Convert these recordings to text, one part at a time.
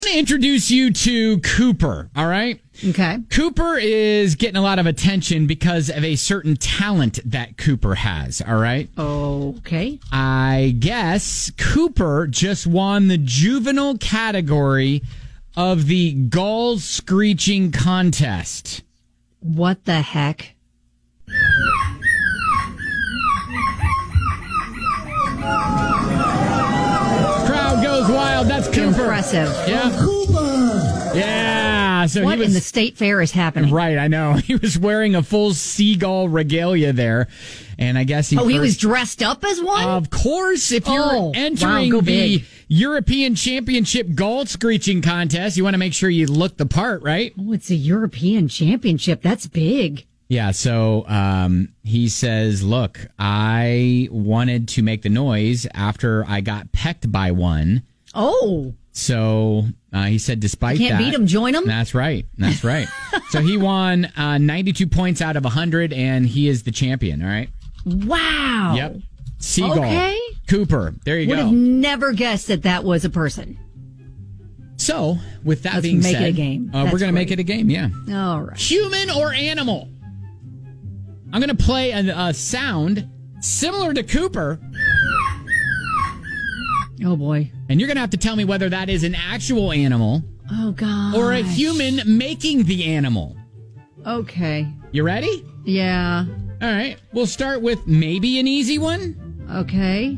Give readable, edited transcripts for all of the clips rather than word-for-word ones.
To introduce you to Cooper, all right? Okay. Cooper is getting a lot of attention because of a certain talent that Cooper has, all right? Okay. I guess Cooper just won the juvenile category of the Gull Screeching Contest. What the heck? Crowd goes wild. That's Cooper. Impressive. Yeah. Cooper! Yeah. So What in the state fair is happening? Right, I know. He was wearing a full seagull regalia there. And I guess he was dressed up as one? Of course, if you're entering go the big. European Championship Gull Screeching Contest, you want to make sure you look the part, right? Oh, it's a European Championship. That's big. Yeah, so he says, look, I wanted to make the noise after I got pecked by one. Oh. So he said, despite that. Can't beat him, join him? That's right. That's right. So he won 92 points out of 100, and he is the champion, all right? Wow. Yep. Seagull. Okay. Cooper. There you Would go. have never guessed that was a person. So, with that Let's being make said, it a game. we're That's going to make great. it a game, yeah. All right. Human or animal? I'm going to play a sound similar to Cooper, Oh, boy. and you're going to have to tell me whether that is an actual animal Oh, God. or a human making the animal. Okay. You ready? Yeah. All right. We'll start with maybe an easy one. Okay.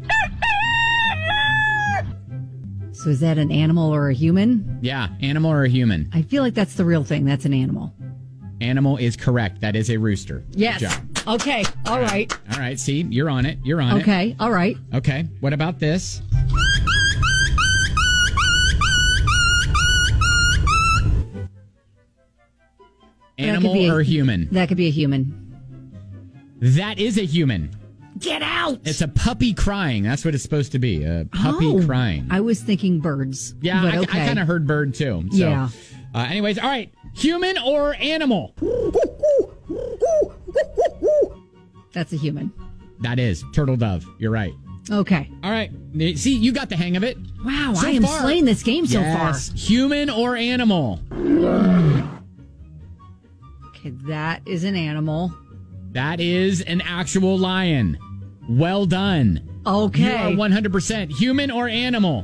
So is that an animal or a human? Yeah, animal or a human. I feel like that's the real thing. That's an animal. Animal is correct. That is a rooster. Yes. Good job. Okay. All right. All right. See, you're on it. You're on it. Okay. All right. Okay. What about this? Animal or human? That could be a human. That is a human. Get out! It's a puppy crying. That's what it's supposed to be. A puppy crying. I was thinking birds. Yeah, but I okay. kind of heard bird too. So, Yeah. Anyways, all right. Human or animal? That's a human. That is turtle dove. You're right. Okay. All right. See, you got the hang of it. Wow, So I am far. slaying this game so Yes. Human or animal? far. Okay, that is an animal. That is an actual lion. Well done. Okay. You are 100% human or animal.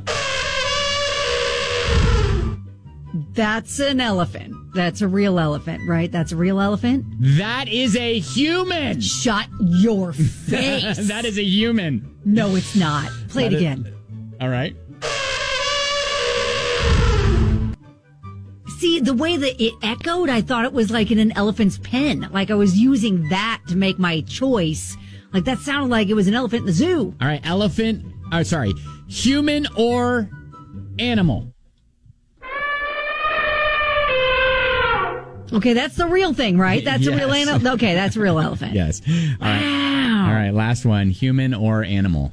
That's an elephant. That's a real elephant, right? That's a real elephant? That is a human. Shut your face. That is a human. No, it's not. Play it That is- again. All right. See, the way that it echoed, I thought it was like in an elephant's pen. Like I was using that to make my choice. Like that sounded like it was an elephant in the zoo. All right. Elephant. Sorry. Human or animal? Okay, that's the real thing, right? That's a real Yes. animal. Okay, that's a real elephant. Yes. All right. Wow. All right. Last one. Human or animal?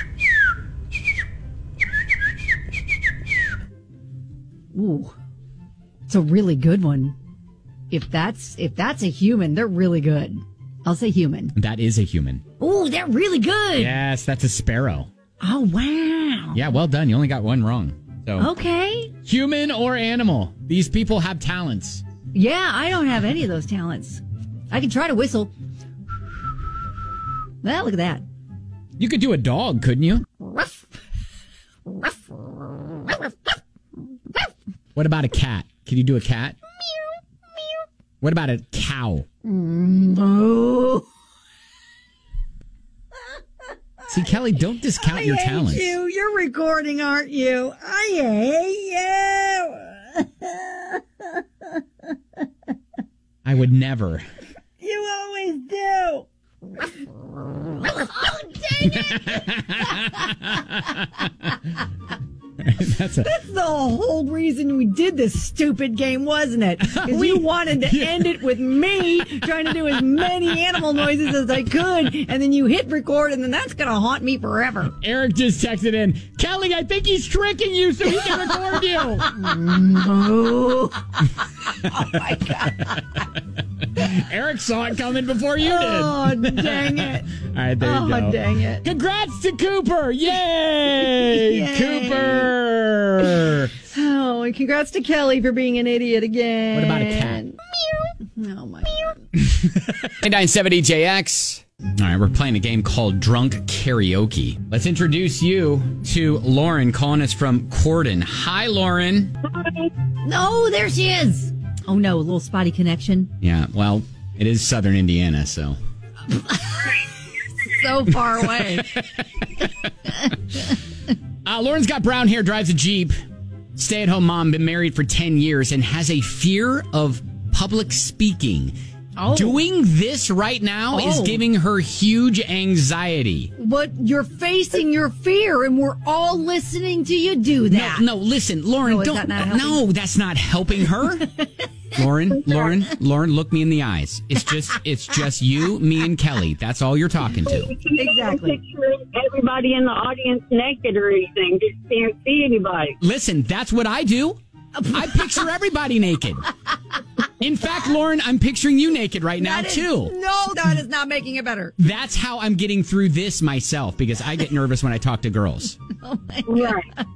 Ooh, it's a really good one. If that's a human, they're really good. I'll say human. That is a human. Ooh, they're really good. Yes, that's a sparrow. Oh wow. Yeah, well done. You only got one wrong. So, Okay. human or animal? These people have talents. Yeah, I don't have any of those talents. I can try to whistle. Well, look at that. You could do a dog, couldn't you? Ruff. Ruff. Ruff. What about a cat? Can you do a cat? What about a cow? Oh. See, Kelly, don't discount your talents. You're recording, aren't you? I hate you. I would never. You always do. Oh, dang it. That's a. That's the whole reason we did this stupid game, wasn't it? Because you wanted to end it with me trying to do as many animal noises as I could, and then you hit record, and then that's going to haunt me forever. Eric just texted in, Kelly, I think he's tricking you so he can record you. Oh, oh my God. Eric saw it coming before you did. Oh, dang it. All right, there you go. Oh, dang it. Congrats to Cooper. Yay! Yay. Cooper. Oh, and congrats to Kelly for being an idiot again. What about a cat? Meow. Oh, my God. 970JX. All right, we're playing a game called Drunk Karaoke. Let's introduce you to Lauren calling us from Corden. Hi, Lauren. No, there she is. Oh, no, a little spotty connection. Yeah, well, it is Southern Indiana, so. So far away. Lauren's got brown hair, drives a Jeep, stay-at-home mom, been married for 10 years, and has a fear of public speaking. Oh. Doing this right now is giving her huge anxiety. But you're facing your fear, and we're all listening to you do that. No, listen, Lauren, no, that's not helping her. Lauren, look me in the eyes. It's just you, me, and Kelly. That's all you're talking to. Exactly. Picture everybody in the audience naked or anything. Just can't see anybody. Listen, that's what I do. I picture everybody naked. In fact, Lauren, I'm picturing you naked right now, too. No, that is not making it better. That's how I'm getting through this myself, because I get nervous when I talk to girls. Oh, my God. Right.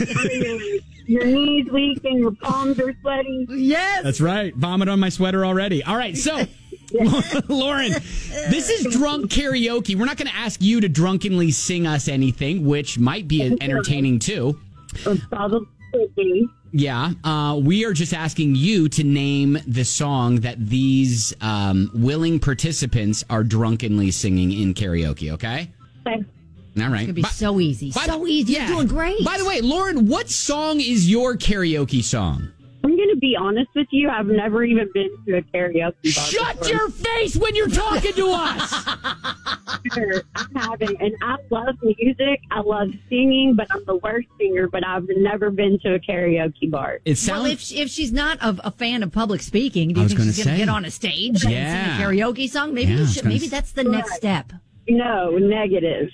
Your knees weak and your palms are sweaty. Yes. That's right. Vomit on my sweater already. All right, so, Lauren, this is drunk karaoke. We're not going to ask you to drunkenly sing us anything, which might be entertaining, too. Probably could be. Yeah, we are just asking you to name the song that these willing participants are drunkenly singing in karaoke, okay? Okay. All right. It's going to be so easy. So easy. Yeah. You're doing great. By the way, Lauren, what song is your karaoke song? I'm going to be honest with you. I've never even been to a karaoke bar. Shut before. your face when you're talking to us! Sure, I haven't. And I love music. I love singing, but I'm the worst singer. But I've never been to a karaoke bar. It sounds... Well, if she's not a fan of public speaking, do you think she's going to get on a stage and sing a karaoke song? Maybe maybe that's the next step. No, negative.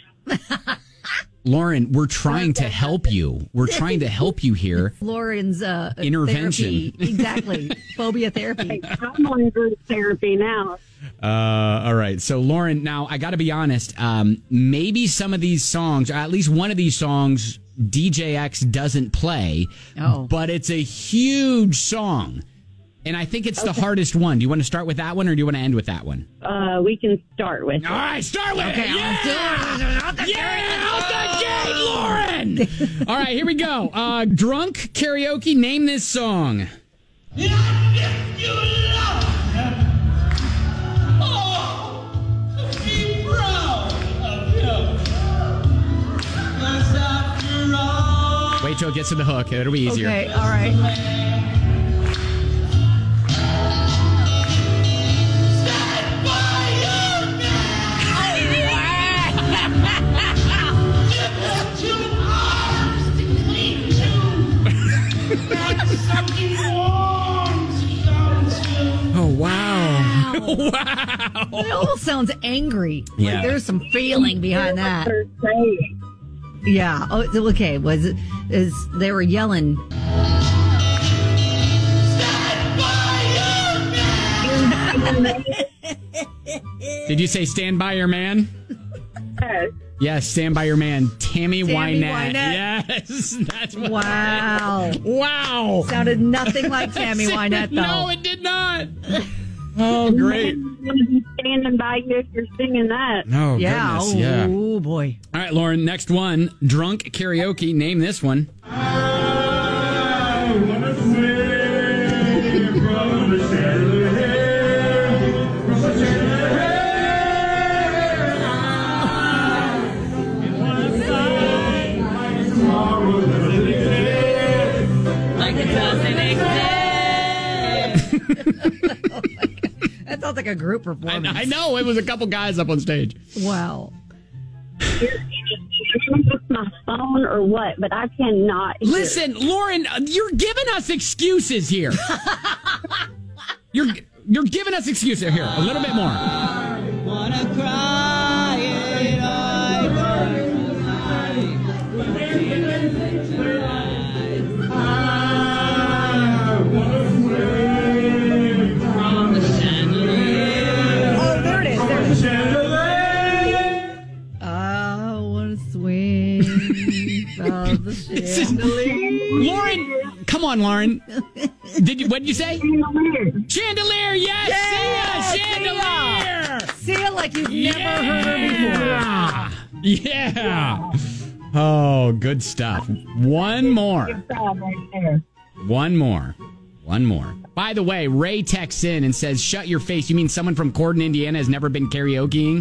Lauren, we're trying to help you. We're trying to help you here. Lauren's intervention. Therapy. Exactly. Phobia therapy. I'm on group therapy now. All right. So, Lauren, now I got to be honest. Maybe some of these songs, or at least one of these songs, DJX doesn't play. Oh. But it's a huge song. And I think it's the hardest one. Do you want to start with that one, or do you want to end with that one? We can start with All right, start with Okay, it. Yeah! out the Out the gate, Lauren! All right, here we go. Drunk karaoke, name this song. Wait till it gets to the hook. It'll be easier. Okay, all right. Oh, wow. Wow. It almost sounds angry. Yeah. Like there's some feeling behind that. Yeah. Oh, okay. They were yelling. Did you say Stand By Your Man? Yes, Stand By Your Man. Tammy Wynette. Yes, that's what. Wow. Wow. Sounded nothing like Tammy Wynette, though. No, it did not. Oh, great. I'm going to be standing by you if you're singing that. Oh, Yeah. goodness. Yeah. Oh, boy. All right, Lauren, next one. Drunk karaoke. Name this one. That sounds like a group performance. I know. It was a couple guys up on stage. Wow. With my phone or what, but I cannot hear. Listen, Lauren, you're giving us excuses here. You're giving us excuses here. A little bit more. Wanna cry it Oh, there it is. There it is. I want to swing from the chandelier. Lauren, one, Lauren. What did you say? Chandelier. Yes, Sia. Chandelier. Sia like you've never heard her before. Yeah. Oh, good stuff. One more. One more. By the way, Ray texts in and says, "Shut your face. You mean someone from Corden, Indiana has never been karaokeing?"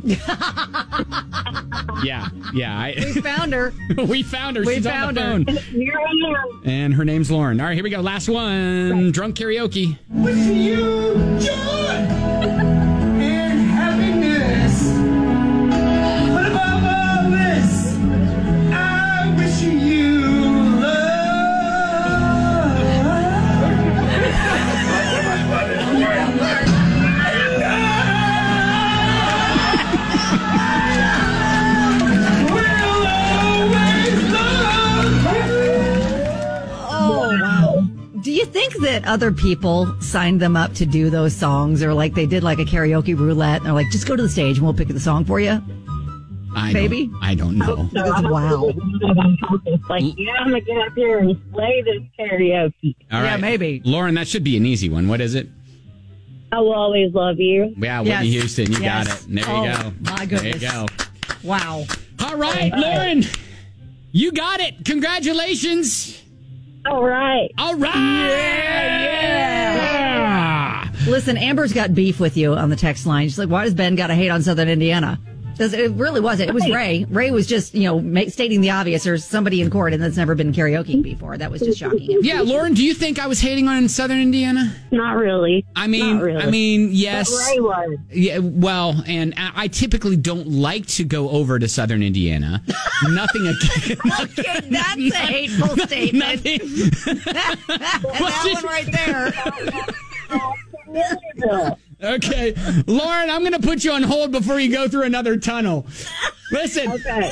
Yeah. We found her. We found her. She's on the phone. Here I am. And her name's Lauren. All right, here we go. Last one. Drunk karaoke. Wishing you joy and happiness. But above all this, I wish you love. Oh, wow. Do you think that other people signed them up to do those songs, or like they did like a karaoke roulette and they're like, just go to the stage and we'll pick the song for you? Maybe? I don't know. Wow. Like, yeah, I'm going to get up here and play this karaoke. All right. Yeah, maybe. Lauren, that should be an easy one. What is it? I will always love you. Yeah, Whitney Yes. Houston. You Yes. got it. There Oh, you go. my goodness. There you go. Wow. All right, Lauren. You got it. Congratulations. All right. All right. Yeah. Listen, Amber's got beef with you on the text line. She's like, why does Ben got to hate on Southern Indiana? It really wasn't. It was Ray. Ray was just, stating the obvious, or somebody in court and that's never been karaoke before. That was just shocking. Yeah, Lauren, do you think I was hating on Southern Indiana? Not really. Not really. Yes. But Ray was. Yeah, well, and I typically don't like to go over to Southern Indiana. Nothing against. Okay, that's a hateful statement. Nothing. That one right there. Okay, Lauren, I'm going to put you on hold before you go through another tunnel. Listen. Okay.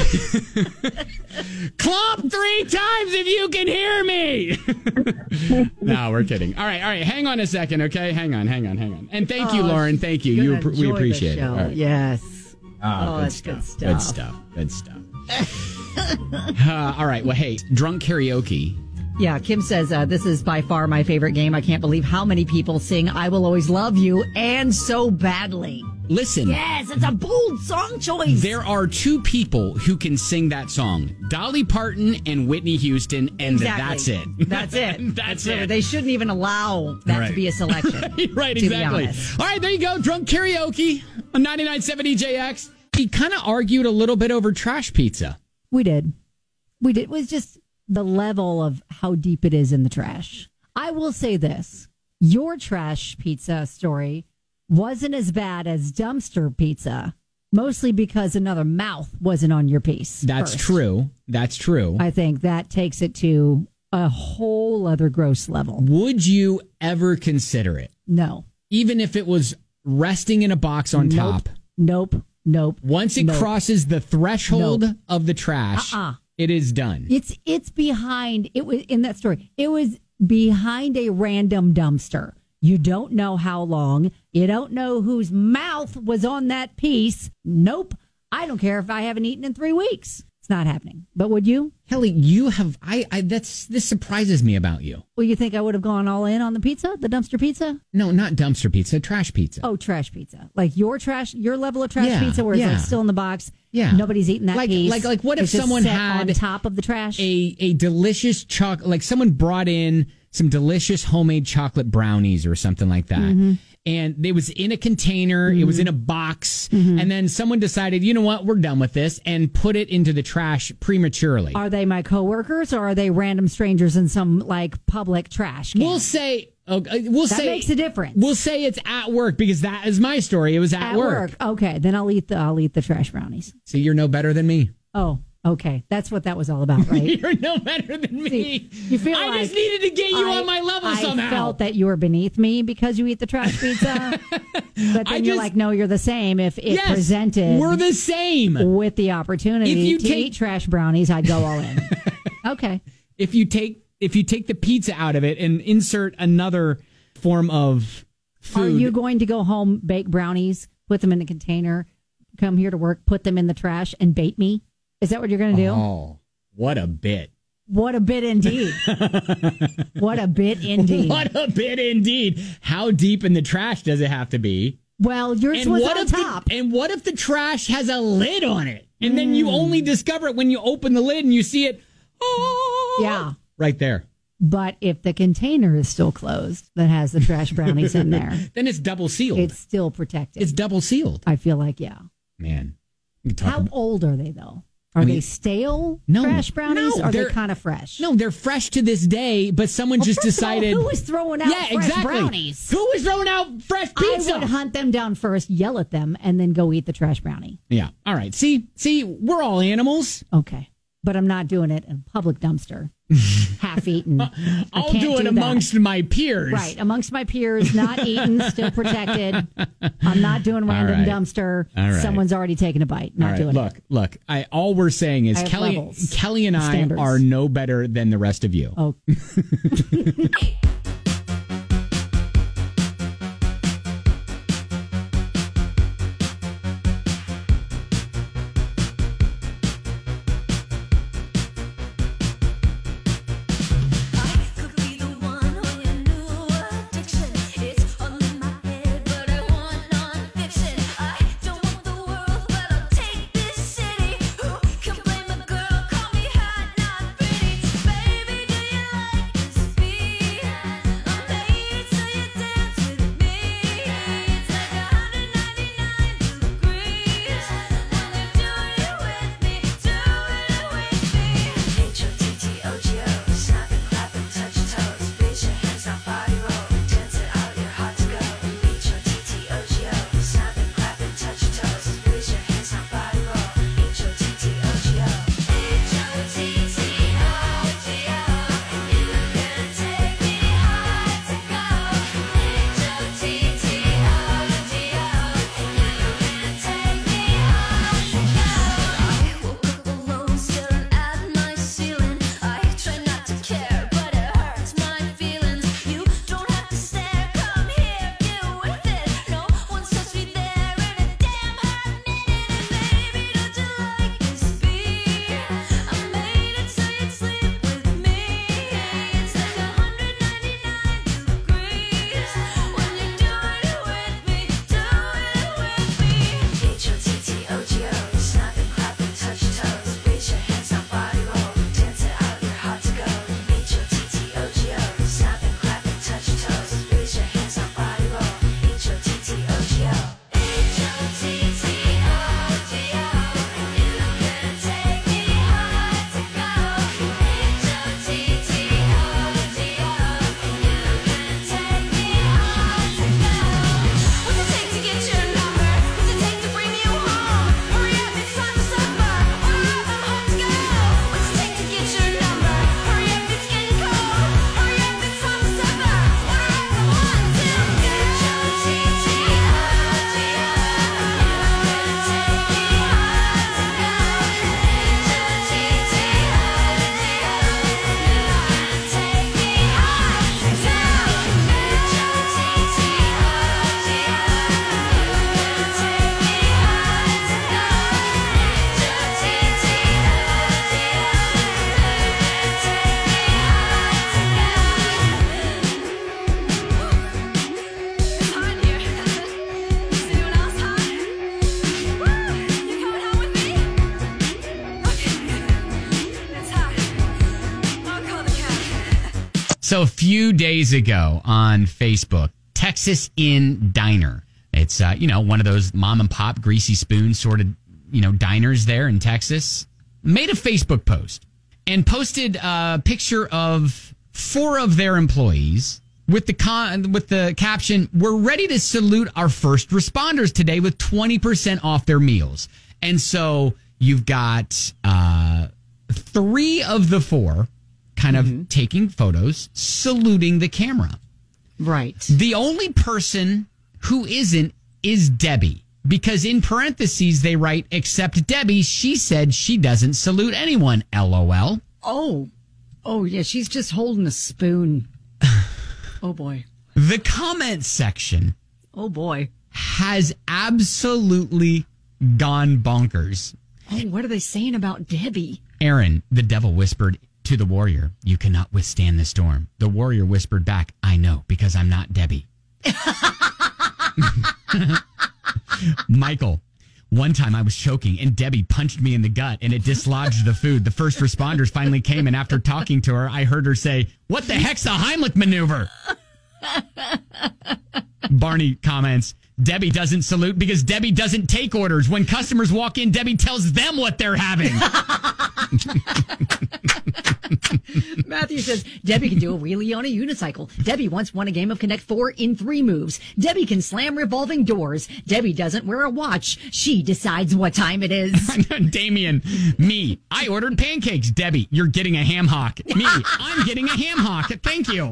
Clomp 3 times if you can hear me. No, we're kidding. All right. Hang on a second, okay? Hang on. And thank you, Lauren. Thank you. We appreciate it. All right. Yes. Good that's good stuff. All right. Well, hey, drunk karaoke. Yeah, Kim says, this is by far my favorite game. I can't believe how many people sing I Will Always Love You and so badly. Listen. Yes, it's a bold song choice. There are 2 people who can sing that song, Dolly Parton and Whitney Houston, and Exactly. that's it. That's it. That's really, it. They shouldn't even allow that to be a selection. Right, to be exactly. honest. All right, there you go. Drunk karaoke on 99.7 EJX. He kind of argued a little bit over trash pizza. We did. It was just the level of how deep it is in the trash. I will say this. Your trash pizza story wasn't as bad as dumpster pizza, mostly because another mouth wasn't on your piece. That's first. true. That's true. I think that takes it to a whole other gross level. Would you ever consider it? No. Even if it was resting in a box on top? Nope. Once it crosses the threshold of the trash, it is done. It's behind, it was in that story, it was behind a random dumpster. You don't know how long. You don't know whose mouth was on that piece. Nope. I don't care if I haven't eaten in 3 weeks. It's not happening. But would you? Kelly, you have, this surprises me about you. Well, you think I would have gone all in on the pizza, the dumpster pizza? No, not dumpster pizza, trash pizza. Oh, trash pizza. Like your level of trash pizza where it's like still in the box. Yeah. Nobody's eating that piece. Like what if It's just someone set had on top of the trash? a delicious chocolate, like someone brought in some delicious homemade chocolate brownies or something like that. Mm-hmm. And it was in a container, it was in a box, and then someone decided, you know what, we're done with this, and put it into the trash prematurely. Are they my coworkers or are they random strangers in some like public trash can? We'll say that makes a difference. We'll say it's at work because that is my story. It was at work. Okay, then I'll eat the trash brownies. See, you're no better than me. Oh, okay. That's what that was all about, right? You're no better than me. See, you feel I like just needed to get you on my level somehow. I felt that you were beneath me because you eat the trash pizza. But then you're like, no, you're the same. If it presented, we're the same. With the opportunity to eat trash brownies, I'd go all in. Okay. If you take the pizza out of it and insert another form of food. Are you going to go home, bake brownies, put them in a container, come here to work, put them in the trash, and bait me? Is that what you're going to do? Oh, what a bit. What a bit indeed. What a bit indeed. What a bit indeed. How deep in the trash does it have to be? Well, yours was on top. And what if the trash has a lid on it? And then you only discover it when you open the lid and you see it. Oh, yeah. Right there. But if the container is still closed that has the trash brownies in there, then it's double sealed. It's still protected. It's double sealed. I feel like, yeah. Man. How old are they, though? Are they stale trash brownies? No, or are they kind of fresh? No, they're fresh to this day, but someone just decided. Who was throwing out fresh brownies? Who was throwing out fresh pizza? I would hunt them down first, yell at them, and then go eat the trash brownie. Yeah. All right. See, we're all animals. Okay. But I'm not doing it in a public dumpster. Half eaten. I'll do it amongst my peers. Right. Amongst my peers, not eaten, still protected. I'm not doing random dumpster. All right. Someone's already taken a bite. Not doing it. Look. All we're saying is Kelly and I are no better than the rest of you. Oh. So a few days ago on Facebook, Texas Inn Diner. It's, one of those mom and pop greasy spoon sort of, diners there in Texas. Made a Facebook post and posted a picture of 4 of their employees with the caption, "We're ready to salute our first responders today with 20% off their meals." And so you've got 3 of the 4 kind of taking photos, saluting the camera. Right. The only person who isn't is Debbie, because in parentheses they write, "Except Debbie, she said she doesn't salute anyone, LOL." Oh, yeah, she's just holding a spoon. Oh, boy. The comment section. Oh, boy. Has absolutely gone bonkers. Oh, what are they saying about Debbie? Aaron, the devil whispered To the warrior, you cannot withstand the storm. The warrior whispered back, I know, because I'm not Debbie. Michael, one time I was choking and Debbie punched me in the gut and it dislodged the food. The first responders finally came, and after talking to her, I heard her say, what the heck's a Heimlich maneuver? Barney comments, Debbie doesn't salute because Debbie doesn't take orders. When customers walk in, Debbie tells them what they're having. Matthew says, Debbie can do a wheelie on a unicycle. Debbie once won a game of Connect 4 in 3 moves. Debbie can slam revolving doors. Debbie doesn't wear a watch. She decides what time it is. Damien, me, I ordered pancakes. Debbie, you're getting a ham hock. Me, I'm getting a ham hock. Thank you.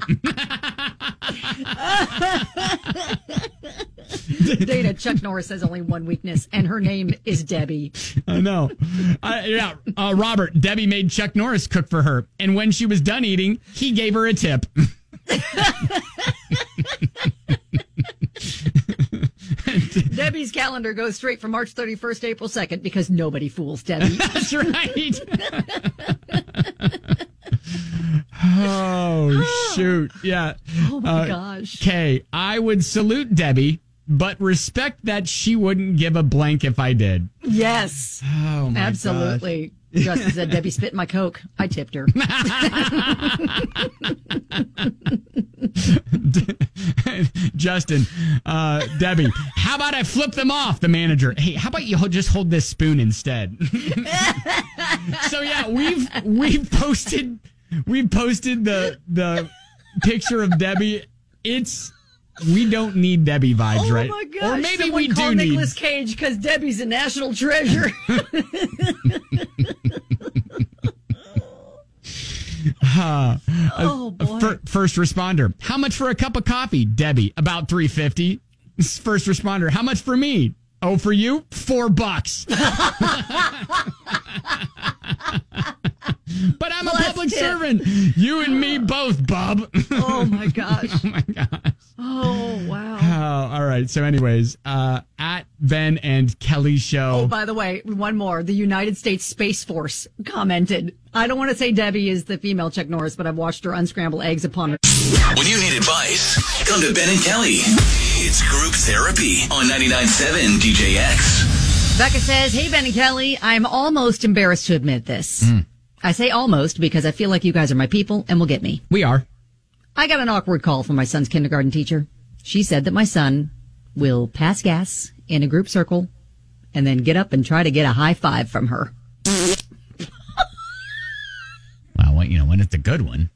Dana, Chuck Norris has only one weakness, and her name is Debbie. I know. Robert, Debbie made Chuck Norris cook for her, and when she was done eating, he gave her a tip. Debbie's calendar goes straight from March 31st to April 2nd because nobody fools Debbie. That's right. Oh, shoot. Yeah. Oh, my gosh. Okay, I would salute Debbie, but respect that she wouldn't give a blank if I did. Yes. Oh, my absolutely. Justin said, Debbie spit in my Coke. I tipped her. Justin, Debbie, how about I flip them off? The manager. Hey, how about you just hold this spoon instead? So yeah, we've posted the picture of Debbie. We don't need Debbie vibes, right? Oh my gosh! Or maybe Someone we do call need Nicolas Cage because Debbie's a national treasure. Oh boy! First responder. How much for a cup of coffee? Debbie, about $3.50. First responder. How much for me? Oh, for you, $4. But I'm a public servant. You and me both, bub. Oh my gosh. Oh my gosh. Oh wow. Oh, all right. So, anyways, at Ben and Kelly Show. Oh, by the way, one more. The United States Space Force commented. I don't want to say Debbie is the female Chuck Norris, but I've watched her unscramble eggs upon her. When you need advice, come to Ben and Kelly. It's group therapy on 99.7 DJX. Becca says, hey, Ben and Kelly, I'm almost embarrassed to admit this. I say almost because I feel like you guys are my people and will get me. We are. I got an awkward call from my son's kindergarten teacher. She said that my son will pass gas in a group circle and then get up and try to get a high five from her. Well, when it's a good one.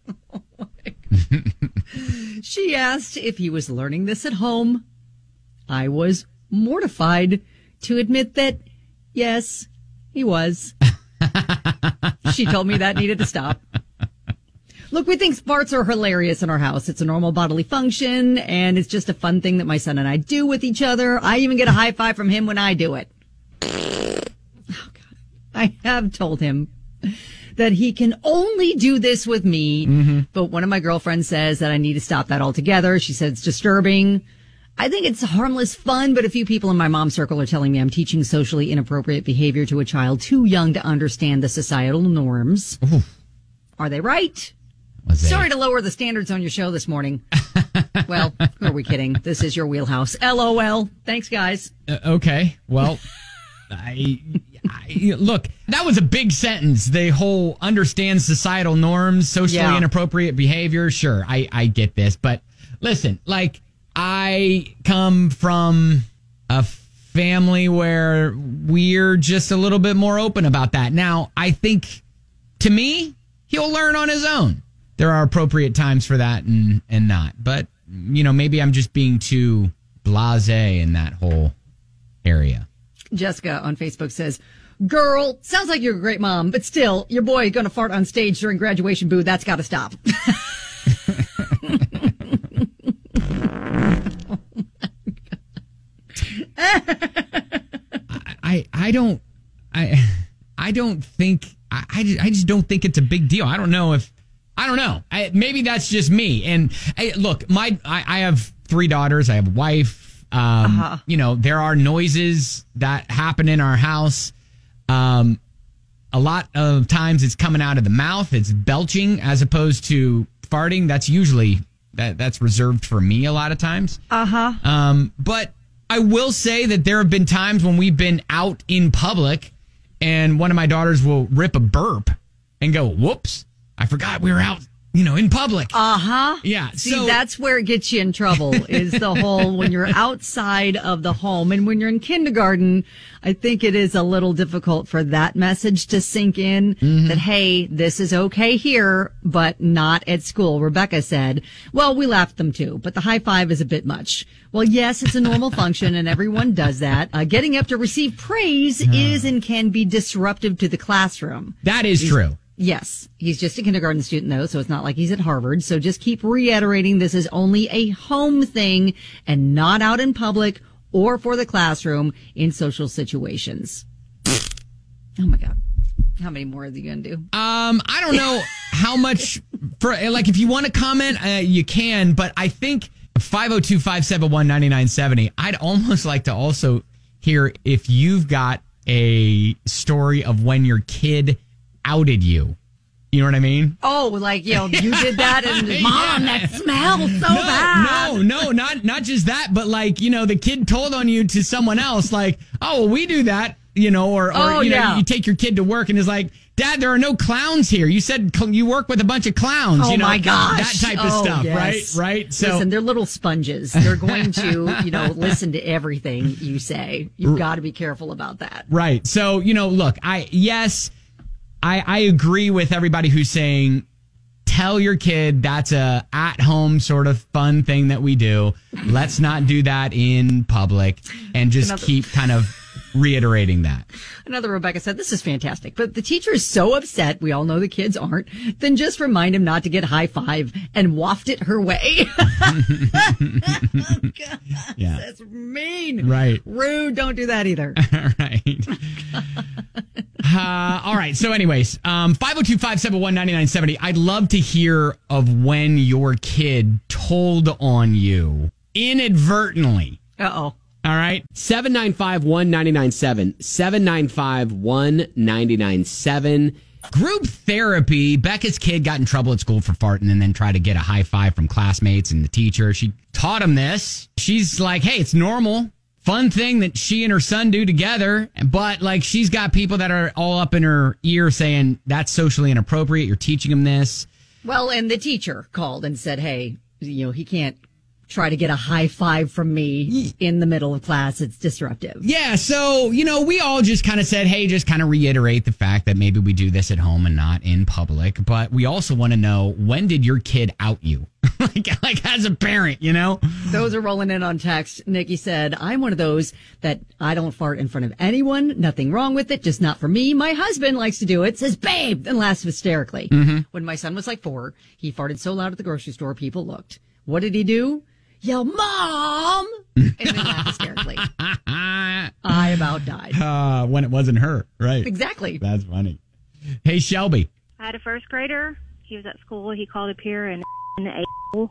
She asked if he was learning this at home. I was mortified to admit that, yes, he was. She told me that needed to stop. Look, we think farts are hilarious in our house. It's a normal bodily function, and it's just a fun thing that my son and I do with each other. I even get a high five from him when I do it. Oh, God. I have told him that he can only do this with me, but one of my girlfriends says that I need to stop that altogether. She said it's disturbing. I think it's harmless fun, but a few people in my mom's circle are telling me I'm teaching socially inappropriate behavior to a child too young to understand the societal norms. Ooh. Are they right? Sorry to lower the standards on your show this morning. Well, who are we kidding? This is your wheelhouse. LOL. Thanks, guys. Okay. Well, I look, that was a big sentence. The whole understand societal norms, socially inappropriate behavior. Sure, I get this. But listen, I come from a family where we're just a little bit more open about that. Now, I think, to me, he'll learn on his own. There are appropriate times for that and not. But, maybe I'm just being too blasé in that whole area. Jessica on Facebook says, girl, sounds like you're a great mom, but still, your boy going to fart on stage during graduation, boo. That's got to stop. I just don't think it's a big deal. I don't know. Maybe that's just me. And look, I have 3 daughters. I have a wife. There are noises that happen in our house. a lot of times it's coming out of the mouth. It's belching as opposed to farting. That's usually that's reserved for me a lot of times. But I will say that there have been times when we've been out in public and one of my daughters will rip a burp and go, whoops, I forgot we were out, in public. Yeah. See, that's where it gets you in trouble is the whole when you're outside of the home. And when you're in kindergarten, I think it is a little difficult for that message to sink in that, hey, this is okay here, but not at school. Rebecca said, well, we laughed them too, but the high five is a bit much. Well, yes, it's a normal function and everyone does that. Getting up to receive praise is and can be disruptive to the classroom. That is true. Yes, he's just a kindergarten student, though, so it's not like he's at Harvard. So just keep reiterating this is only a home thing and not out in public or for the classroom in social situations. Oh, my God. How many more are you going to do? I don't know how much. If you want to comment, you can. But I think 502-571-9970, I'd almost like to also hear if you've got a story of when your kid outed you. You know what I mean? Oh, you did that and Mom, that smells so bad. No, not just that, but the kid told on you to someone else, oh, well, we do that, you take your kid to work and is like, Dad, there are no clowns here. You said you work with a bunch of clowns. Oh, my gosh. That type of stuff, yes. right? So, listen, they're little sponges. They're going to, listen to everything you say. You've got to be careful about that. Right. So, look, I agree with everybody who's saying, tell your kid that's a at-home sort of fun thing that we do. Let's not do that in public and just keep kind of reiterating that. Another Rebecca said, this is fantastic, but the teacher is so upset, we all know the kids aren't, then just remind him not to get high five and waft it her way. Oh, God, yeah. That's mean. Right. Rude. Don't do that either. Right. All right. So anyways, 502-571-9970. I'd love to hear of when your kid told on you inadvertently. Uh-oh. All right. 795-1997. 795-1997. Group therapy. Becca's kid got in trouble at school for farting and then tried to get a high five from classmates and the teacher. She taught him this. She's like, hey, it's normal. Fun thing that she and her son do together. But she's got people that are all up in her ear saying that's socially inappropriate. You're teaching him this. Well, and the teacher called and said, hey, he can't try to get a high five from me in the middle of class. It's disruptive. Yeah. So, we all just kind of said, hey, just kind of reiterate the fact that maybe we do this at home and not in public. But we also want to know, when did your kid out you? like as a parent, Those are rolling in on text. Nikki said, I'm one of those that I don't fart in front of anyone. Nothing wrong with it. Just not for me. My husband likes to do it. Says, babe, and laughs hysterically. Mm-hmm. When my son was 4, he farted so loud at the grocery store, people looked. What did he do? Yell, Mom! And then laugh hysterically. I about died. When it wasn't her, right? Exactly. That's funny. Hey, Shelby. I had a first grader. He was at school. He called up here and and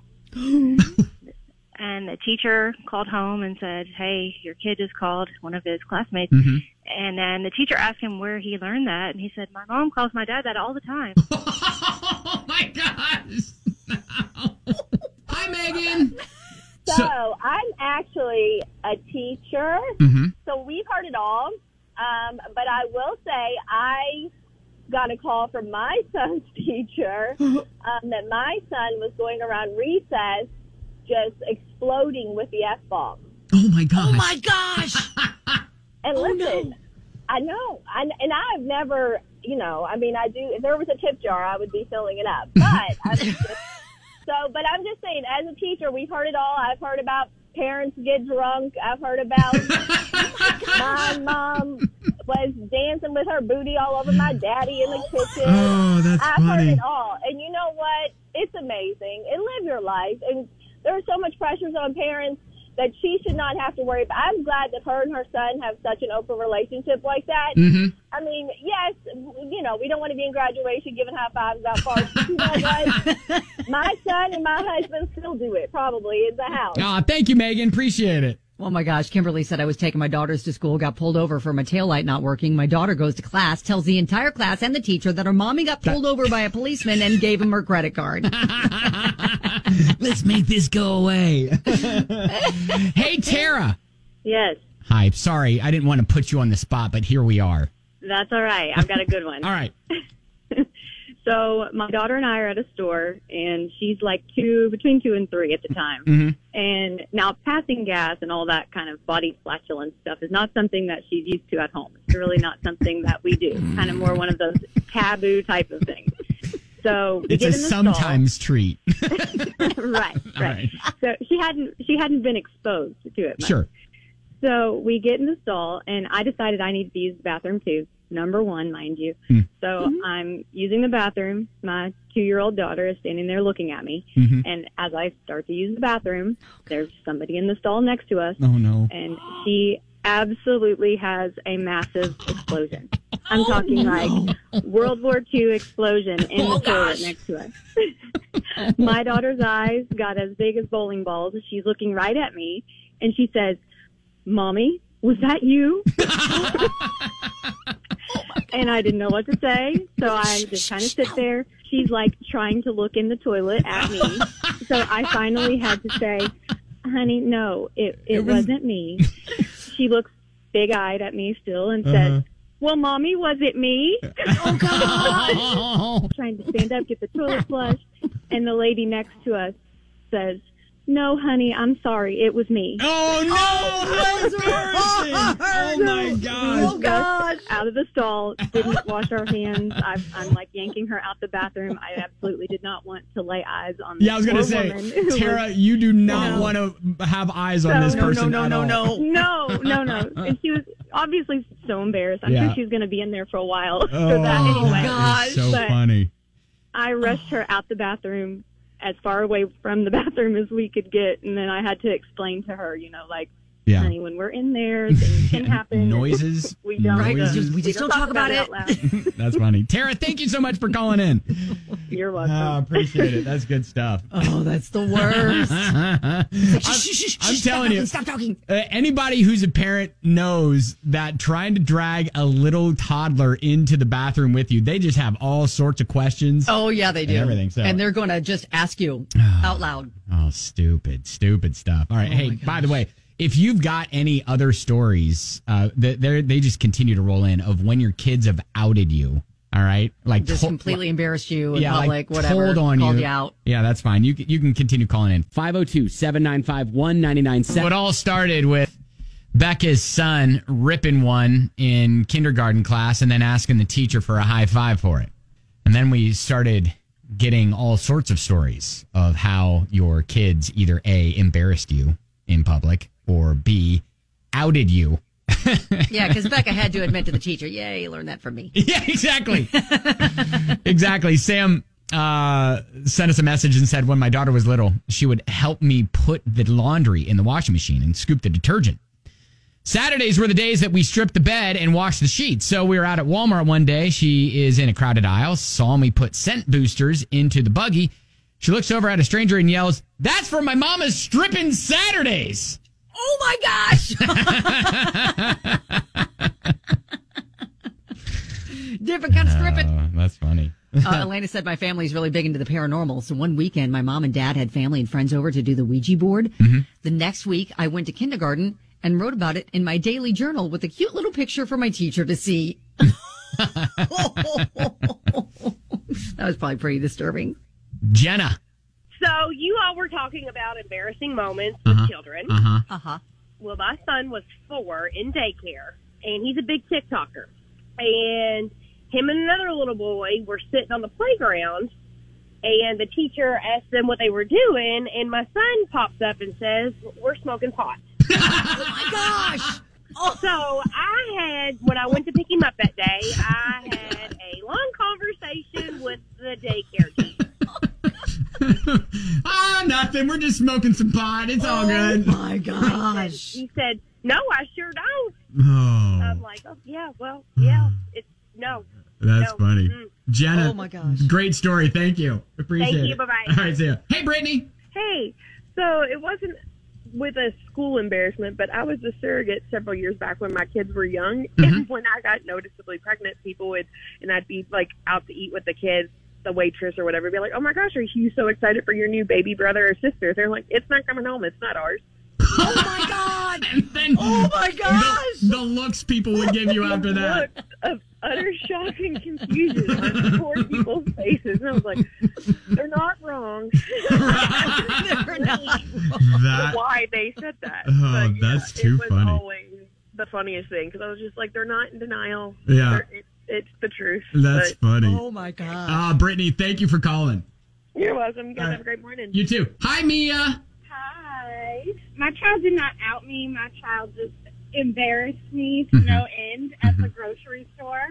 the teacher called home and said, hey, your kid just called one of his classmates. Mm-hmm. And then the teacher asked him where he learned that. And he said, my mom calls my dad that all the time. Oh, my gosh. Hi, Megan. So I'm actually a teacher, so we've heard it all. But I will say I got a call from my son's teacher that my son was going around recess just exploding with the F-bomb. Oh, my gosh. Oh, my gosh. And listen, no. I know. And I've never, I do. If there was a tip jar, I would be filling it up. But but I'm just saying, as a teacher, we've heard it all. I've heard about parents get drunk. I've heard about my mom was dancing with her booty all over my daddy in the kitchen. Oh, that's I've funny. heard it all. And you know what? It's amazing. And live your life. And there's so much pressures on parents that she should not have to worry about. I'm glad that her and her son have such an open relationship like that. Mm-hmm. I mean, yes, we don't want to be in graduation giving high fives about farts. But you know what? My son and my husband still do it, probably, in the house. Thank you, Megan. Appreciate it. Oh my gosh, Kimberly said I was taking my daughters to school, got pulled over for my taillight not working. My daughter goes to class, tells the entire class and the teacher that her mommy got pulled over by a policeman and gave him her credit card. Let's make this go away. Hey, Tara. Yes, Hi. Sorry, I didn't want to put you on the spot, but here we are. that's all right. I've got a good one. All right. So my daughter and I are at a store, and she's like between 2 and 3 at the time. Mm-hmm. And now passing gas and all that kind of body flatulence stuff is not something that she's used to at home. It's really not something that we do. Kind of more one of those taboo type of things. So we It's get a in the sometimes treat. right. So she hadn't been exposed to it much. Sure. So we get in the stall, and I decided I needed to use the bathroom too. Number one, mind you. So I'm using the bathroom. My 2-year-old daughter is standing there looking at me. And as I start to use the bathroom, there's somebody in the stall next to us. Oh, no. And she absolutely has a massive explosion. I'm talking like World War II explosion in the toilet next to us. My daughter's eyes got as big as bowling balls. She's looking right at me, and she says, "Mommy, was that you?" And I didn't know what to say, so I just kind of sit there. She's like trying to look in the toilet at me. So I finally had to say, "Honey, no, it wasn't me." She looks big-eyed at me still and says, "Well, Mommy, was it me?" Oh, God. Trying to stand up, get the toilet flushed, and the lady next to us says, "No, honey, I'm sorry. It was me." Oh, no! How embarrassing! Oh, my gosh. Oh, gosh. Out of the stall, didn't wash our hands. I'm like yanking her out the bathroom. I absolutely did not want to lay eyes on this Yeah, I was going to say, Tara, you do not want to have eyes on this person at all. No. And she was obviously so embarrassed. I'm sure she was going to be in there for a while for Oh, that anyway. gosh. So But funny. I rushed her out the bathroom as far away from the bathroom as we could get, and then I had to explain to her, like, Yeah. honey, when we're in there, things can happen. Noises. We don't. Noises. We just don't talk about it. out loud. That's funny. Tara, thank you so much for calling in. You're welcome. Appreciate it. That's good stuff. Oh, that's the worst. I'm telling you, Stop talking. Anybody who's a parent knows that trying to drag a little toddler into the bathroom with you, they just have all sorts of questions. Oh, yeah, they do. And everything. So. And they're going to just ask you out loud. Oh, stupid stuff. All right. Hey, by the way, if you've got any other stories, they just continue to roll in of when your kids have outed you. All right, like just completely embarrassed you in public, like whatever. Told on called you. you out. Yeah, that's fine. You can continue calling in. 502-795-1997. It all started with Becca's son ripping one in kindergarten class and then asking the teacher for a high five for it. And then we started getting all sorts of stories of how your kids either A, embarrassed you in public, or B, outed you. Yeah, because Becca had to admit to the teacher, yeah, you learned that from me. Yeah, exactly. Exactly. Sam sent us a message and said when my daughter was little, she would help me put the laundry in the washing machine and scoop the detergent. Saturdays were the days that we stripped the bed and washed the sheets. So we were out at Walmart one day. She is in a crowded aisle, saw me put scent boosters into the buggy. She looks over at a stranger and yells, "That's for my mama's stripping Saturdays." Oh, my gosh. Different kind of stripping. That's funny. Elena said my family's really big into the paranormal. So one weekend, my mom and dad had family and friends over to do the Ouija board. Mm-hmm. The next week, I went to kindergarten and wrote about it in my daily journal with a cute little picture for my teacher to see. That was probably pretty disturbing. Jenna. So you all were talking about embarrassing moments with children. Well, my son was 4 in daycare, and he's a big TikToker. And him and another little boy were sitting on the playground, and the teacher asked them what they were doing, and my son pops up and says, "We're smoking pot." Oh, my gosh. So when I went to pick him up that day, I had a long conversation with the daycare teacher. Nothing. We're just smoking some pot. It's all good. Oh, my gosh. He said, "No, I sure don't." Oh. I'm like, "Oh, yeah, well, yeah, it's no." That's funny. Jenna. Oh, my gosh. Great story. Thank you. Appreciate it. Thank you. Bye-bye. All right, see ya. Hey, Brittany. Hey, so it wasn't with a school embarrassment, but I was a surrogate several years back when my kids were young. And when I got noticeably pregnant, people would, and I'd be like out to eat with the kids, the waitress or whatever, be like, oh my gosh, are you so excited for your new baby brother or sister? They're like, it's not coming home. It's not ours. Oh my God. And then oh my gosh. The looks people would give you after that. Looks of utter shock and confusion on poor people's faces. And I was like, they're not wrong. They're not wrong. Why they said that. Oh, but, that's too it was funny. always the funniest thing because I was just like, they're not in denial. Yeah. It's the truth. That's funny. Oh my God. Brittany, thank you for calling. You're welcome. You guys have a great morning. You too. Hi, Mia. Hi. My child did not out me. My child just embarrassed me to no end at the grocery store.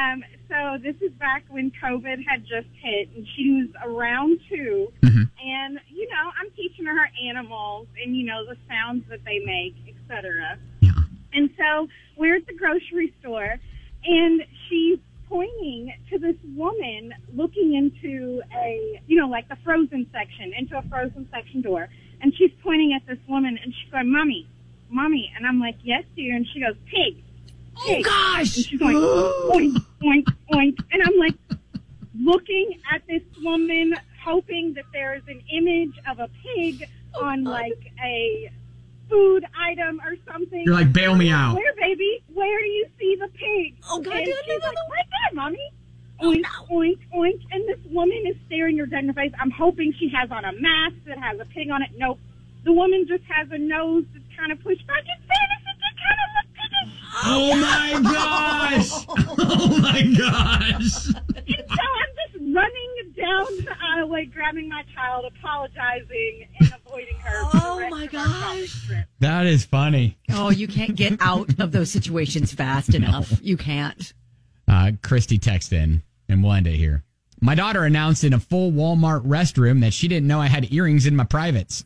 So this is back when COVID had just hit, and she was around 2. And, you know, I'm teaching her animals and, you know, the sounds that they make, etc. Yeah. And so we're at the grocery store, and she's pointing to this woman looking into a, you know, like the frozen section, into a frozen section door. And she's pointing at this woman, and she's going, Mommy. And I'm like, yes, dear. And she goes, pig. Oh, gosh. And she's going, oink, oink, oink. And I'm like looking at this woman, hoping that there's an image of a pig on like a food item or something. You're like, bail me out. Where, baby? Where do you see the pig? Oh, God. And she's like, right there, Mommy. Oink, oink, oink. And this woman is staring her dead in the face. I'm hoping she has on a mask that has a pig on it. Nope. The woman just has a nose that's kind of pushed back. In fairness, it just kind of looks piggish. Oh, my gosh. Oh, my gosh. And so I'm just running down the aisleway, grabbing my child, apologizing, and avoiding her. Oh, my gosh. That is funny. Oh, you can't get out of those situations fast enough. You can't. Christy texted in, and we'll end it here. My daughter announced in a full Walmart restroom that she didn't know I had earrings in my privates.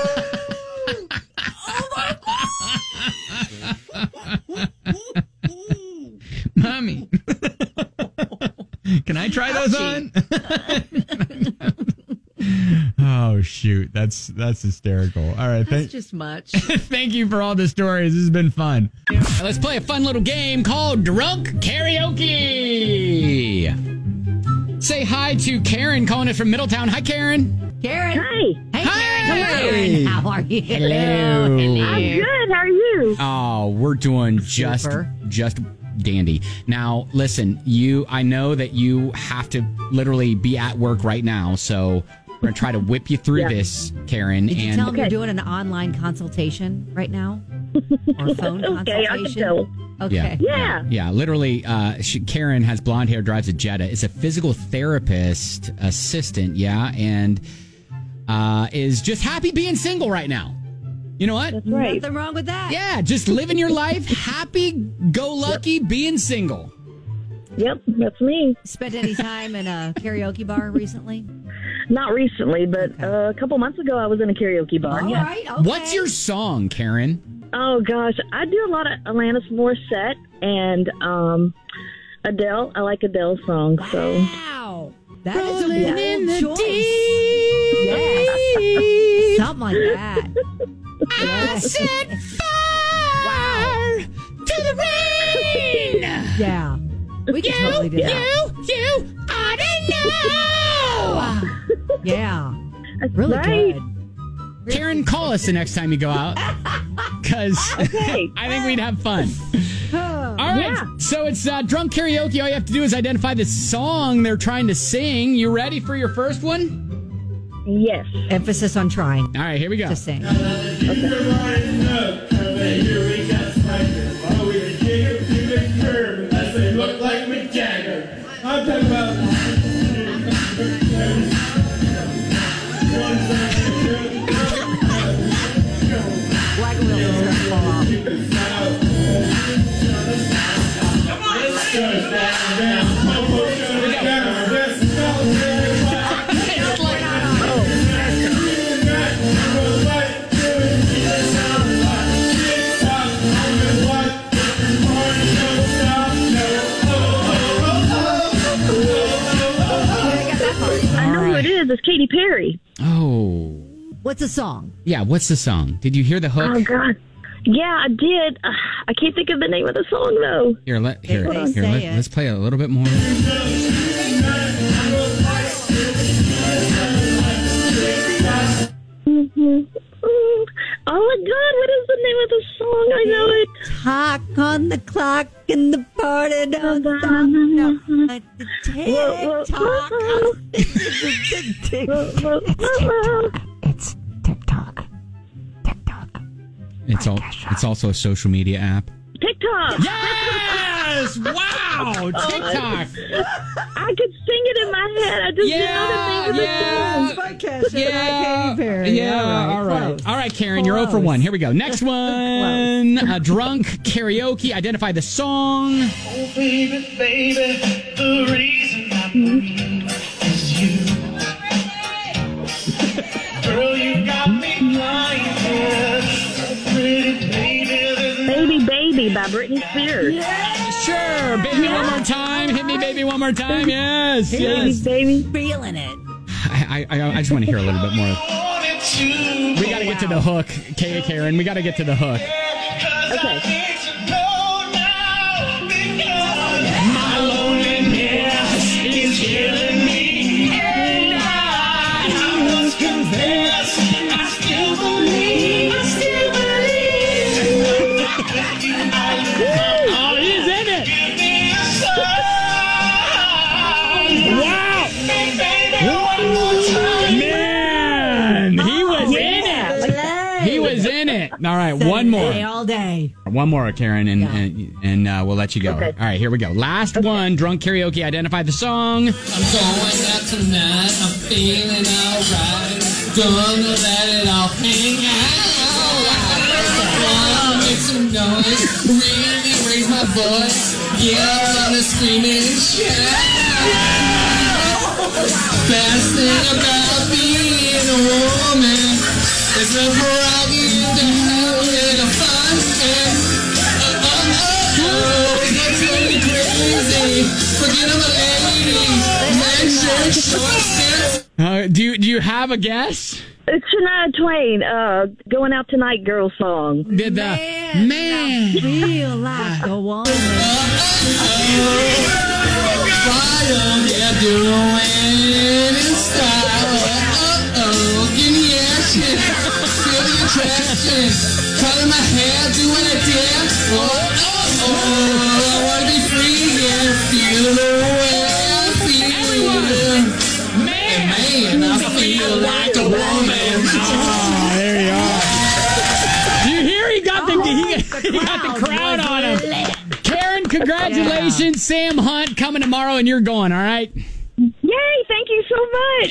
Mommy, can I try those on? Oh, shoot. That's hysterical. All right. That's just much. Thank you for all the stories. This has been fun. Let's play a fun little game called Drunk Karaoke. Say hi to Karen calling us from Middletown. Hi, Karen. Karen. Hi. Hey, Hi. Karen. How are you? Hello. I'm good. How are you? Oh, we're doing just dandy. Now, listen, I know that you have to literally be at work right now, so we're going to try to whip you through this, Karen. Did you tell them you're doing an online consultation right now? Or phone consultation? I can tell. Okay. Yeah. Literally, Karen has blonde hair, drives a Jetta, is a physical therapist assistant, and is just happy being single right now. You know what? That's right. Nothing wrong with that. Yeah, just living your life, happy-go-lucky, being single. Yep, that's me. Spent any time in a karaoke bar recently? Not recently, but a couple months ago I was in a karaoke bar. All right, okay. What's your song, Karen? Oh, gosh. I do a lot of Alanis Morissette and Adele. I like Adele's songs. So. Wow. That is a Rolling bold in the choice. deep. Yes. Something like that. I set fire to the rain. Yeah. We can totally do that. You ought to know. Yeah. That's Really right. good. Karen, call us the next time you go out, because Okay. I think we'd have fun. All right, so it's drunk karaoke. All you have to do is identify the song they're trying to sing. You ready for your first one? Yes. Emphasis on trying. All right, here we go. To sing. Look like Mick Jagger. I'm talking about. Wagon wheels is going to fall off. I know who it is. It's Katy Perry. Oh. What's the song? Yeah, what's the song? Did you hear the hook? Oh, God. Yeah, I did. I can't think of the name of the song, though. Let's play a little bit more. Oh, my God. What is the name of the song? I know it. Talk on the clock and the party don't stop. No, It's TikTok. It's also a social media app. TikTok. Yes! Wow! TikTok. I could sing it in my head. I just didn't know the name of the song. All right, Karen, you're 0 for 1. Here we go. Next one. Drunk karaoke. Identify the song. Oh, baby, baby, the reason I breathe is you. Girl, you got me blinded. Pretty baby. Baby, Baby by Britney Spears. Yeah, sure. Baby, one more time. Hit me, baby, one more time. Yes, yes. Baby. Feeling it. I just want to hear a little bit more. We got to get to the hook, Karen. We got to get to the hook. Okay. My loneliness is killing me. And I must confess, I still believe. Oh, he's in it. Wow. Man, he was in it. He was in it. All right, one more. All day. One more, Karen, and we'll let you go. Okay. All right, here we go. Last one, drunk karaoke. Identify the song. I'm going out tonight. I'm feeling alright. Gonna let it all hang out. Wanna make some noise. Really raise my voice. Yeah, I'm gonna scream and shout. Best thing about being a woman is the prerogative to have a little fun. It gets really crazy. Forget I'm a lady. Man, short skirts. Do you have a guess? It's Shania Twain, Going Out Tonight girl song. Did the man feel like a woman? Fire, yeah, doing it in style. Give me action, feel the attraction. Color my hair, do what I dare. I wanna be free, yeah, feel the way I feel. Man, I feel like a woman. Oh, there you are. Do you hear? He got the crowd on him. Karen, congratulations. Sam Hunt coming tomorrow, and you're going, all right? Yay, thank you so much.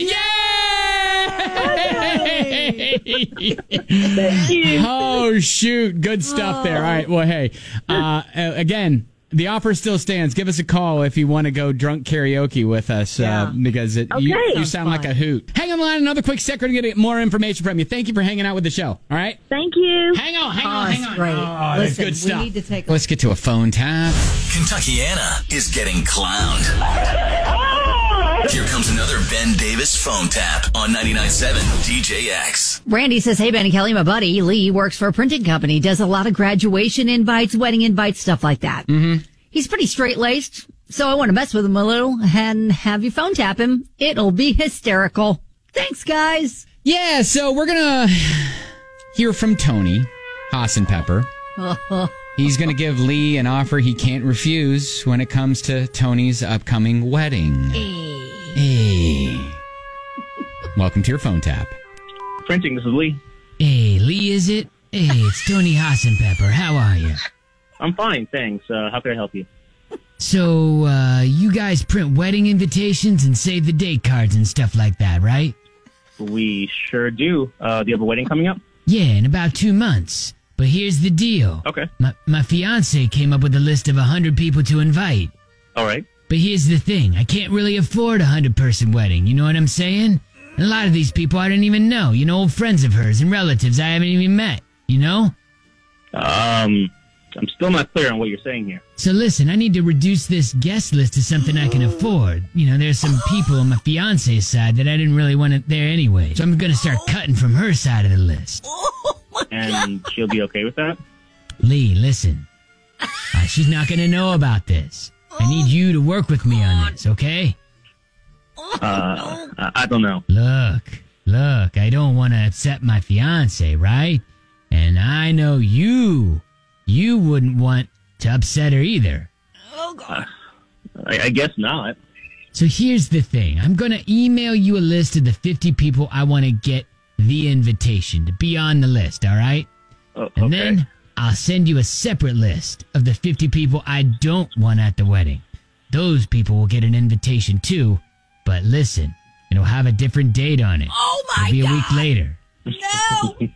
Yay! Thank you. Oh, shoot. Good stuff there. All right. Well, hey, again, the offer still stands. Give us a call if you want to go drunk karaoke with us, because you sound like a hoot. Hang on the line, another quick second to get more information from you. Thank you for hanging out with the show. All right? Thank you. Hang on. Great. Oh, that's good stuff. We need to take Let's get to a phone tap. Kentuckiana is getting clowned. Here comes another Ben Davis phone tap on 99.7 DJX. Randy says, hey, Ben and Kelly, my buddy Lee works for a printing company, does a lot of graduation invites, wedding invites, stuff like that. Mm-hmm. He's pretty straight-laced, so I want to mess with him a little and have you phone tap him. It'll be hysterical. Thanks, guys. Yeah, so we're going to hear from Tony Hassenpepper. He's going to give Lee an offer he can't refuse when it comes to Tony's upcoming wedding. Hey. Welcome to your phone tap. Printing, this is Lee. Hey, Lee, is it? Hey, it's Tony Hassenpepper. How are you? I'm fine, thanks. How can I help you? So, you guys print wedding invitations and save the date cards and stuff like that, right? We sure do. Do you have a wedding coming up? Yeah, in about 2 months. But here's the deal. Okay. My fiance came up with a list of 100 people to invite. All right. But here's the thing. I can't really afford a 100-person wedding. You know what I'm saying? And a lot of these people I don't even know. You know, old friends of hers and relatives I haven't even met. You know? I'm still not clear on what you're saying here. So listen, I need to reduce this guest list to something I can afford. You know, there's some people on my fiance's side that I didn't really want it there anyway. So I'm going to start cutting from her side of the list. And she'll be okay with that? Lee, listen. She's not going to know about this. I need you to work with me on this, okay? I don't know. Look, I don't want to upset my fiance, right? And I know you wouldn't want to upset her either. Oh, God. I guess not. So here's the thing. I'm going to email you a list of the 50 people I want to get the invitation to be on the list, all right? Okay. And then I'll send you a separate list of the 50 people I don't want at the wedding. Those people will get an invitation too, but listen, it'll have a different date on it. Oh, my It'll be God. a week later. No.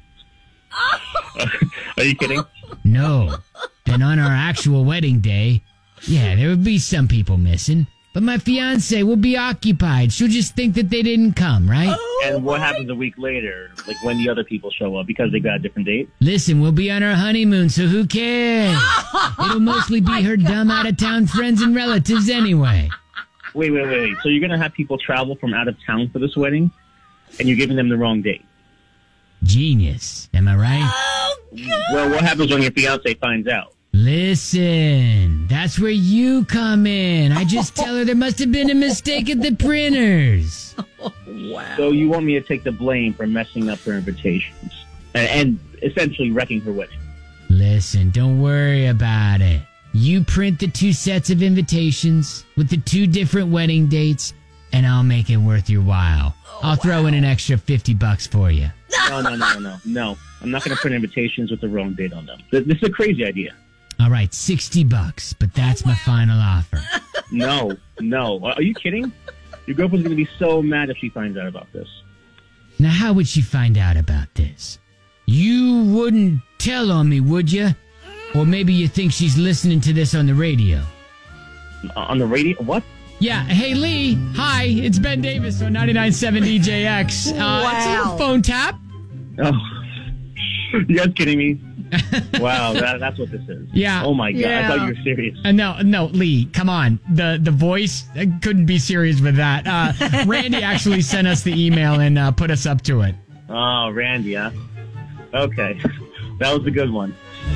Are you kidding? No. Then on our actual wedding day, yeah, there would be some people missing, but my fiance will be occupied. She'll just think that they didn't come, right? And what happens a week later, like when the other people show up because they got a different date? Listen, we'll be on our honeymoon, so who cares? It'll mostly be her dumb out-of-town friends and relatives anyway. Wait. So you're going to have people travel from out of town for this wedding, and you're giving them the wrong date? Genius. Am I right? Oh, God. Well, what happens when your fiance finds out? Listen, that's where you come in. I just tell her there must have been a mistake at the printers. Wow. So you want me to take the blame for messing up her invitations and essentially wrecking her wedding? Listen, don't worry about it. You print the 2 sets of invitations with the 2 different wedding dates, and I'll make it worth your while. I'll throw in an extra $50 for you. No. I'm not going to print invitations with the wrong date on them. This is a crazy idea. All right, $60, but that's my final offer. No. Are you kidding? Your girlfriend's going to be so mad if she finds out about this. Now, how would she find out about this? You wouldn't tell on me, would you? Or maybe you think she's listening to this on the radio. On the radio? What? Yeah. Hey, Lee. Hi, it's Ben Davis on 99.7 DJX. Wow. It's a little phone tap. Oh, you guys kidding me? Wow, that's what this is. Yeah. Oh my God, Yeah. I thought you were serious. No, Lee, come on. The voice couldn't be serious with that. Randy actually sent us the email and put us up to it. Oh, Randy, huh? Okay, that was a good one.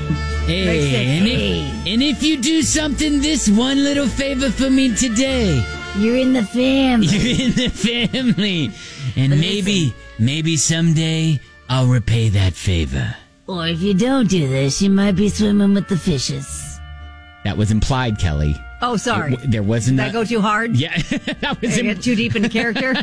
Hey, and if you do something this one little favor for me today, You're in the family. you're in the family. And maybe someday I'll repay that favor. Or if you don't do this, you might be swimming with the fishes. That was implied, Kelly. Oh, sorry. There wasn't Did I go too hard? Yeah, that was Did I get too deep into character?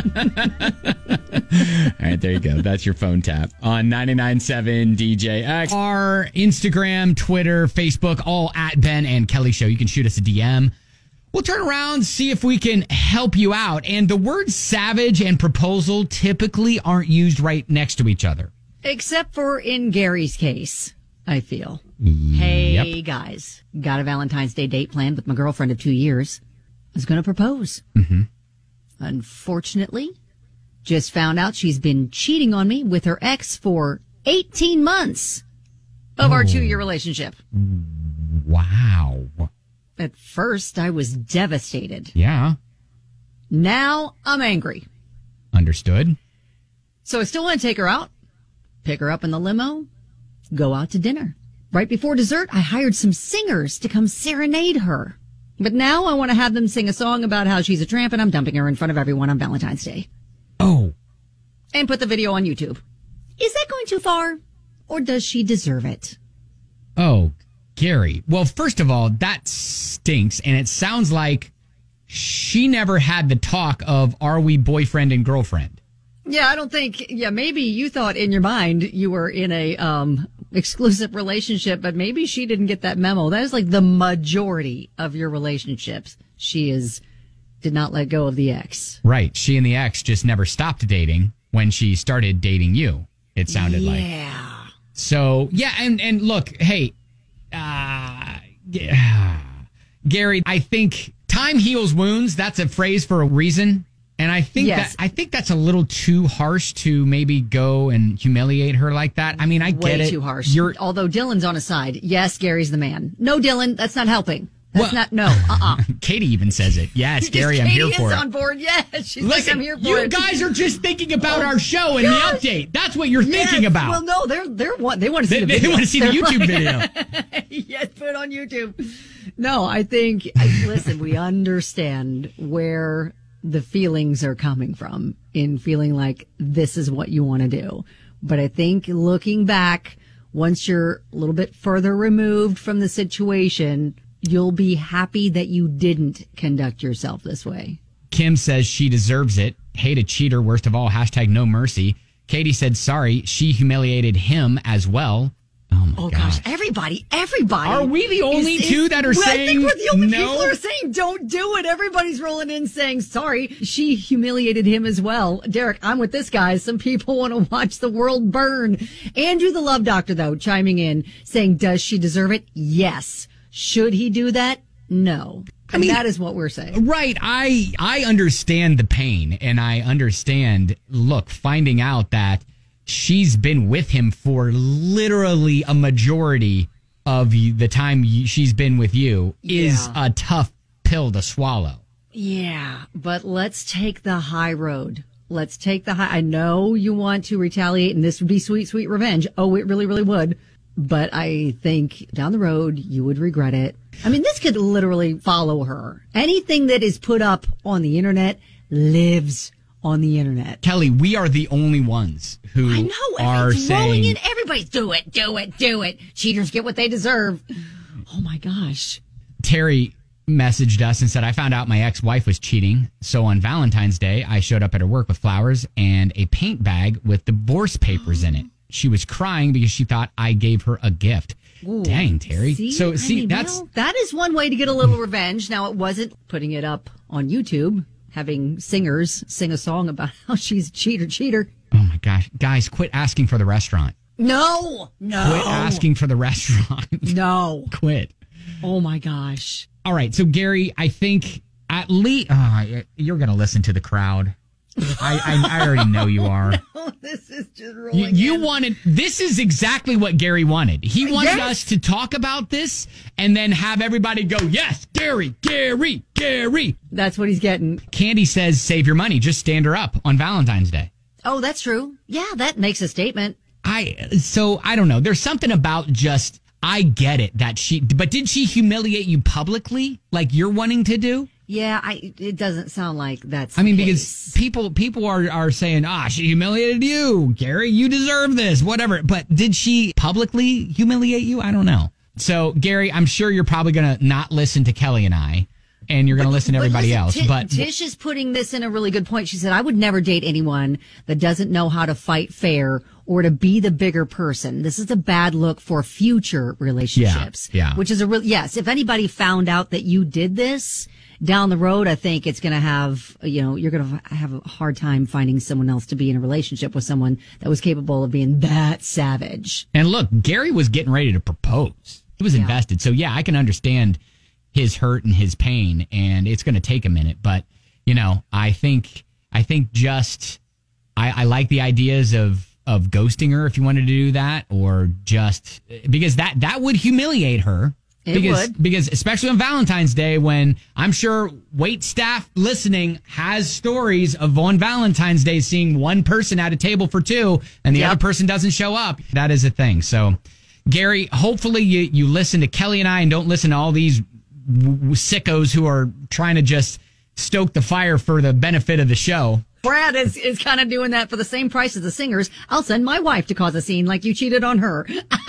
All right, there you go. That's your phone tap on 99.7 DJX. Our Instagram, Twitter, Facebook, all at Ben and Kelly Show. You can shoot us a DM. We'll turn around, see if we can help you out. And the words savage and proposal typically aren't used right next to each other. Except for in Gary's case, I feel. Hey, guys, got a Valentine's Day date planned with my girlfriend of 2 years. I was going to propose. Mm-hmm. Unfortunately, just found out she's been cheating on me with her ex for 18 months of our 2-year relationship. Wow. At first, I was devastated. Yeah. Now I'm angry. Understood. So I still want to take her out, pick her up in the limo, go out to dinner. Right before dessert, I hired some singers to come serenade her. But now I want to have them sing a song about how she's a tramp and I'm dumping her in front of everyone on Valentine's Day. Oh. And put the video on YouTube. Is that going too far? Or does she deserve it? Oh, Gary. Well, first of all, that stinks. And it sounds like she never had the talk of, are we boyfriend and girlfriend? Yeah, I don't think, maybe you thought in your mind you were in a exclusive relationship, but maybe she didn't get that memo. That is like the majority of your relationships. She did not let go of the ex. Right. She and the ex just never stopped dating when she started dating you, it sounded like. Yeah. So, yeah, and look, hey, Gary, I think time heals wounds. That's a phrase for a reason. And I think that's a little too harsh to maybe go and humiliate her like that. I mean, I get it. Way too harsh. Although Dylan's on his side. Yes, Gary's the man. No, Dylan, that's not helping. That's not, no, Katie even says it. Yes, Gary, I'm here for it. Katie is on board, yes. She's Listen, like, I'm here for it. You guys are just thinking about our show and the update. That's what you're thinking about. Well, no, they want to see the video. They want to see the YouTube video. Yes, put it on YouTube. No, I think, listen, we understand where the feelings are coming from in feeling like this is what you want to do. But I think looking back, once you're a little bit further removed from the situation, you'll be happy that you didn't conduct yourself this way. Kim says she deserves it. Hate a cheater, worst of all. #no mercy. Katie said sorry. She humiliated him as well. Oh gosh, everybody. Are we the only two that are saying I think we're the only no? people who are saying don't do it. Everybody's rolling in saying sorry. She humiliated him as well. Derek, I'm with this guy. Some people want to watch the world burn. Andrew the Love Doctor, though, chiming in, saying, does she deserve it? Yes. Should he do that? No. I mean, that is what we're saying. Right. I understand the pain, and I understand, look, finding out that she's been with him for literally a majority of the time she's been with you is a tough pill to swallow. Yeah, but let's take the high road. Let's take the high. I know you want to retaliate, and this would be sweet, sweet revenge. Oh, it really, really would. But I think down the road, you would regret it. I mean, this could literally follow her. Anything that is put up on the internet lives on the internet. Kelly, we are the only ones who are saying, rolling in. Everybody's do it. Cheaters get what they deserve. Oh my gosh. Terry messaged us and said, I found out my ex-wife was cheating. So on Valentine's Day, I showed up at her work with flowers and a paint bag with divorce papers in it. She was crying because she thought I gave her a gift. Ooh, dang, Terry. That is one way to get a little revenge. Now, it wasn't putting it up on YouTube, having singers sing a song about how she's a cheater. Oh my gosh. Guys, quit asking for the restaurant. No. Quit asking for the restaurant. No. Quit. Oh my gosh. All right. So, Gary, I think at least you're going to listen to the crowd. I already know you are. No, this is just rolling. You wanted. This is exactly what Gary wanted. He wanted us to talk about this and then have everybody go, yes, Gary. That's what he's getting. Candy says, save your money. Just stand her up on Valentine's Day. Oh, that's true. Yeah, that makes a statement. So I don't know. There's something about just, I get it but did she humiliate you publicly like you're wanting to do? Yeah, it doesn't sound like that's because people are saying, she humiliated you, Gary, you deserve this, whatever. But did she publicly humiliate you? I don't know. So, Gary, I'm sure you're probably going to not listen to Kelly and I, and you're going to listen to everybody else. But Tish is putting this in a really good point. She said, I would never date anyone that doesn't know how to fight fair or to be the bigger person. This is a bad look for future relationships. Yeah. Which is yes. If anybody found out that you did this down the road, I think it's going to have, you're going to have a hard time finding someone else to be in a relationship with someone that was capable of being that savage. And look, Gary was getting ready to propose. He was invested. So, yeah, I can understand his hurt and his pain, and it's going to take a minute. But, I think just, I like the ideas of ghosting her if you wanted to do that, or just, because that would humiliate her. Because especially on Valentine's Day, when I'm sure wait staff listening has stories of on Valentine's Day seeing one person at a table for two and the other person doesn't show up. That is a thing. So, Gary, hopefully you listen to Kelly and I and don't listen to all these sickos who are trying to just stoke the fire for the benefit of the show. Brad is kind of doing that for the same price as the singers. I'll send my wife to cause a scene like you cheated on her.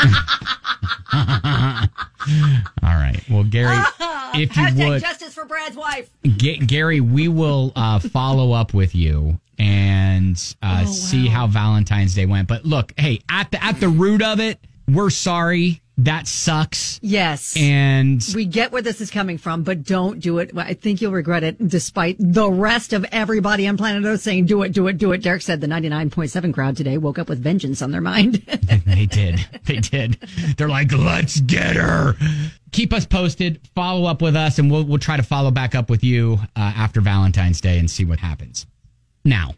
All right. Well, Gary, if you would, justice for Brad's wife. Gary, we will follow up with you and see how Valentine's Day went. But look, hey, at the root of it, we're sorry. That sucks. Yes. And we get where this is coming from, but don't do it. I think you'll regret it, despite the rest of everybody on planet Earth saying, do it. Derek said the 99.7 crowd today woke up with vengeance on their mind. They did. They're like, let's get her. Keep us posted. Follow up with us, and we'll try to follow back up with you after Valentine's Day and see what happens. now.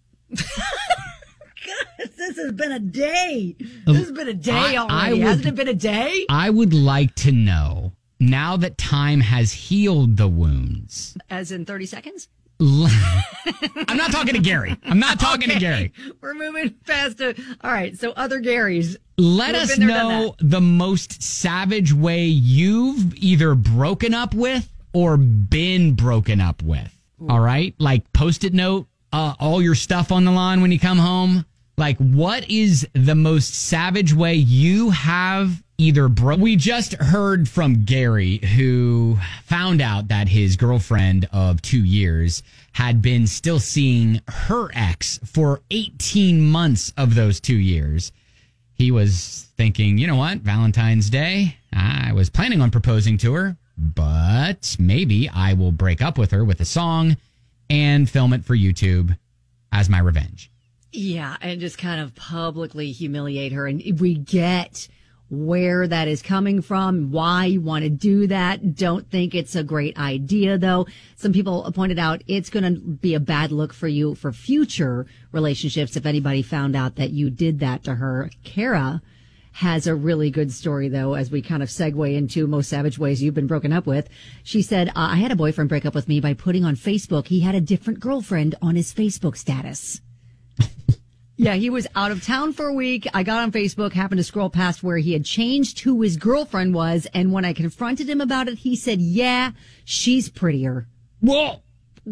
This has been a day. This has been a day already. Hasn't it been a day? I would like to know, now that time has healed the wounds. As in 30 seconds? I'm not talking to Gary. I'm not talking to Gary. We're moving fast to... All right, so other Garys. Let us know the most savage way you've either broken up with or been broken up with. Ooh. All right? Like Post-it note, all your stuff on the lawn when you come home. Like, what is the most savage way you have either We just heard from Gary, who found out that his girlfriend of 2 years had been still seeing her ex for 18 months of those 2 years. He was thinking, you know what, Valentine's Day, I was planning on proposing to her, but maybe I will break up with her with a song and film it for YouTube as my revenge. Yeah, and just kind of publicly humiliate her. And we get where that is coming from, why you want to do that. Don't think it's a great idea, though. Some people pointed out it's going to be a bad look for you for future relationships if anybody found out that you did that to her. Kara has a really good story, though, as we kind of segue into most savage ways you've been broken up with. She said, I had a boyfriend break up with me by putting on Facebook he had a different girlfriend on his Facebook status. Yeah, he was out of town for a week. I got on Facebook, happened to scroll past where he had changed who his girlfriend was. And when I confronted him about it, he said, yeah, she's prettier. Whoa.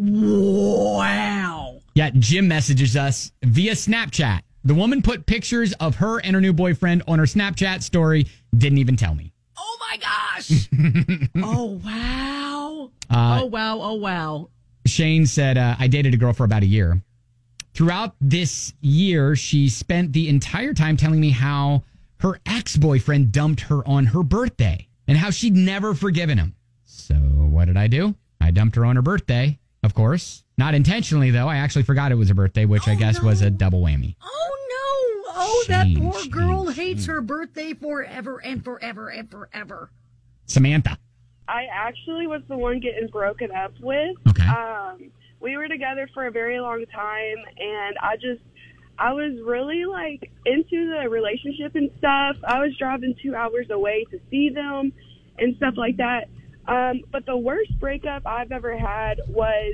Wow. Yeah, Jim messages us via Snapchat. The woman put pictures of her and her new boyfriend on her Snapchat story. Didn't even tell me. Oh, my gosh. Oh, wow. Oh, wow. Shane said, I dated a girl for about a year. Throughout this year, she spent the entire time telling me how her ex-boyfriend dumped her on her birthday and how she'd never forgiven him. So what did I do? I dumped her on her birthday, of course. Not intentionally, though. I actually forgot it was her birthday, which I guess was a double whammy. Oh, no. Oh, Shane, that poor girl hates her birthday forever and forever and forever. Samantha. I actually was the one getting broken up with. Okay. We were together for a very long time, and I was really, like, into the relationship and stuff. I was driving 2 hours away to see them and stuff like that. But the worst breakup I've ever had was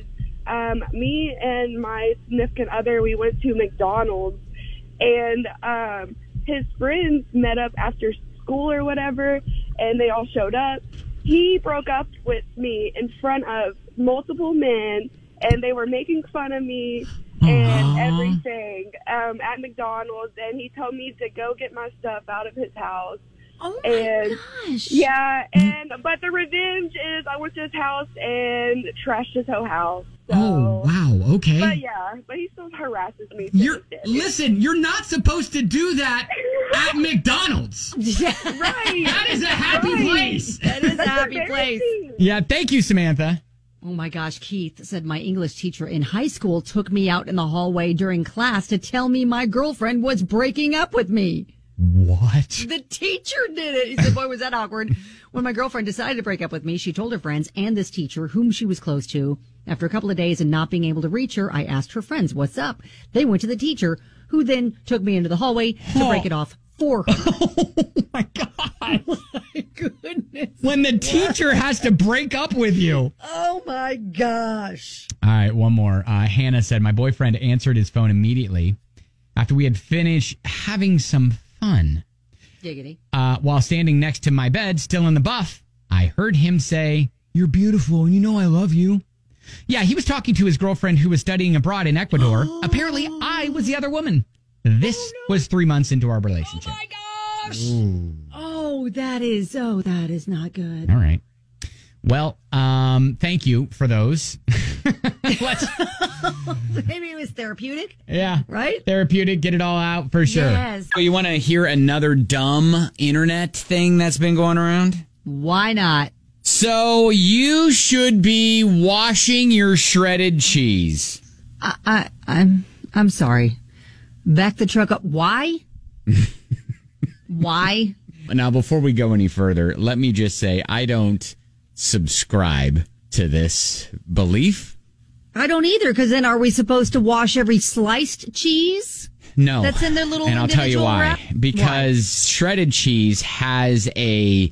me and my significant other, we went to McDonald's, and his friends met up after school or whatever, and they all showed up. He broke up with me in front of multiple men, and they were making fun of me and everything at McDonald's. And he told me to go get my stuff out of his house. Oh my gosh! Yeah, but the revenge is I went to his house and trashed his whole house. So, oh wow! Okay. But he still harasses me. Listen, you're not supposed to do that at McDonald's. Yeah, right. That is a happy place. That is a happy place. Yeah, thank you, Samantha. Oh my gosh, Keith said my English teacher in high school took me out in the hallway during class to tell me my girlfriend was breaking up with me. What? The teacher did it. He said, boy, was that awkward. When my girlfriend decided to break up with me, she told her friends and this teacher, whom she was close to. After a couple of days and not being able to reach her, I asked her friends, what's up? They went to the teacher, who then took me into the hallway to break it off for her. Oh, my God. Oh, my goodness. When the teacher has to break up with you. Oh, my gosh. All right, one more. Hannah said, my boyfriend answered his phone immediately after we had finished having some fun. Giggity. While standing next to my bed, still in the buff, I heard him say, you're beautiful and you know I love you. Yeah, he was talking to his girlfriend who was studying abroad in Ecuador. Apparently, I was the other woman. This was 3 months into our relationship. Oh, my gosh. Ooh. Oh, that is not good. All right. Well, thank you for those. Maybe it was therapeutic. Yeah. Right? Therapeutic, get it all out for sure. Yes. So you want to hear another dumb internet thing that's been going around? Why not? So you should be washing your shredded cheese. I'm sorry. Back the truck up. Why? Why? Now, before we go any further, let me just say I don't subscribe to this belief. I don't either, because then are we supposed to wash every sliced cheese? No. That's in their little And I'll tell you why. wrap? Because shredded cheese has a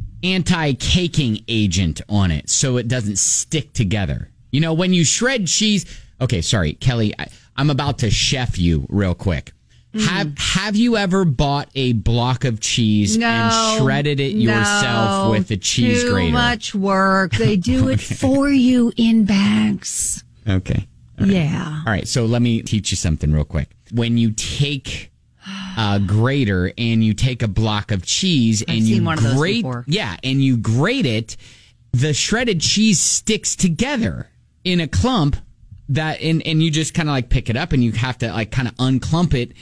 anti-caking agent on it, so it doesn't stick together. You know, when you shred cheese... Okay, sorry, Kelly, I'm about to chef you real quick. Have you ever bought a block of cheese and shredded it yourself with a cheese grater? Too much work. They do it for you in bags. Okay. Yeah. All right, so let me teach you something real quick. When you take a grater and you take a block of cheese and you grate, and you grate it, the shredded cheese sticks together in a clump. And you just kind of like pick it up and you have to like kind of unclump it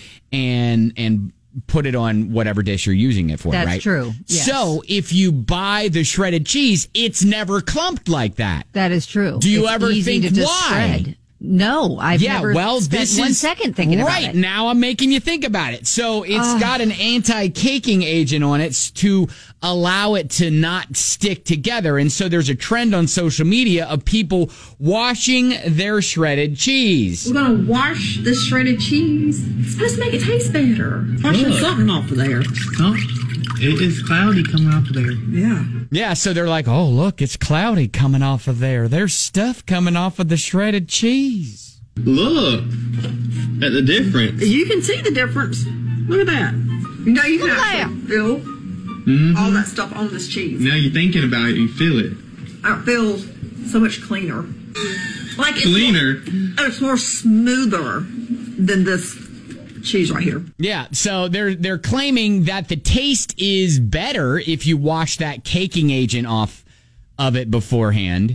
and put it on whatever dish you're using it for, right? That's true. Yes. So if you buy the shredded cheese, it's never clumped like that. That is true. Do you It's ever easy think to just why? shred. No, I've never spent 1 second thinking about it. Right, now I'm making you think about it. So it's got an anti-caking agent on it to allow it to not stick together. And so there's a trend on social media of people washing their shredded cheese. We're going to wash the shredded cheese. It's supposed to make it taste better. Washing something off of there. Huh? It is cloudy coming off of there. Yeah. Yeah, so they're like, oh, look, it's cloudy coming off of there. There's stuff coming off of the shredded cheese. Look at the difference. You can see the difference. Look at that. You know, you can actually feel all that stuff on this cheese. Now you're thinking about it, you feel it. It feels so much cleaner. Like it's cleaner? It's more smoother than this cheese right here. Yeah, so they're claiming that the taste is better if you wash that caking agent off of it beforehand,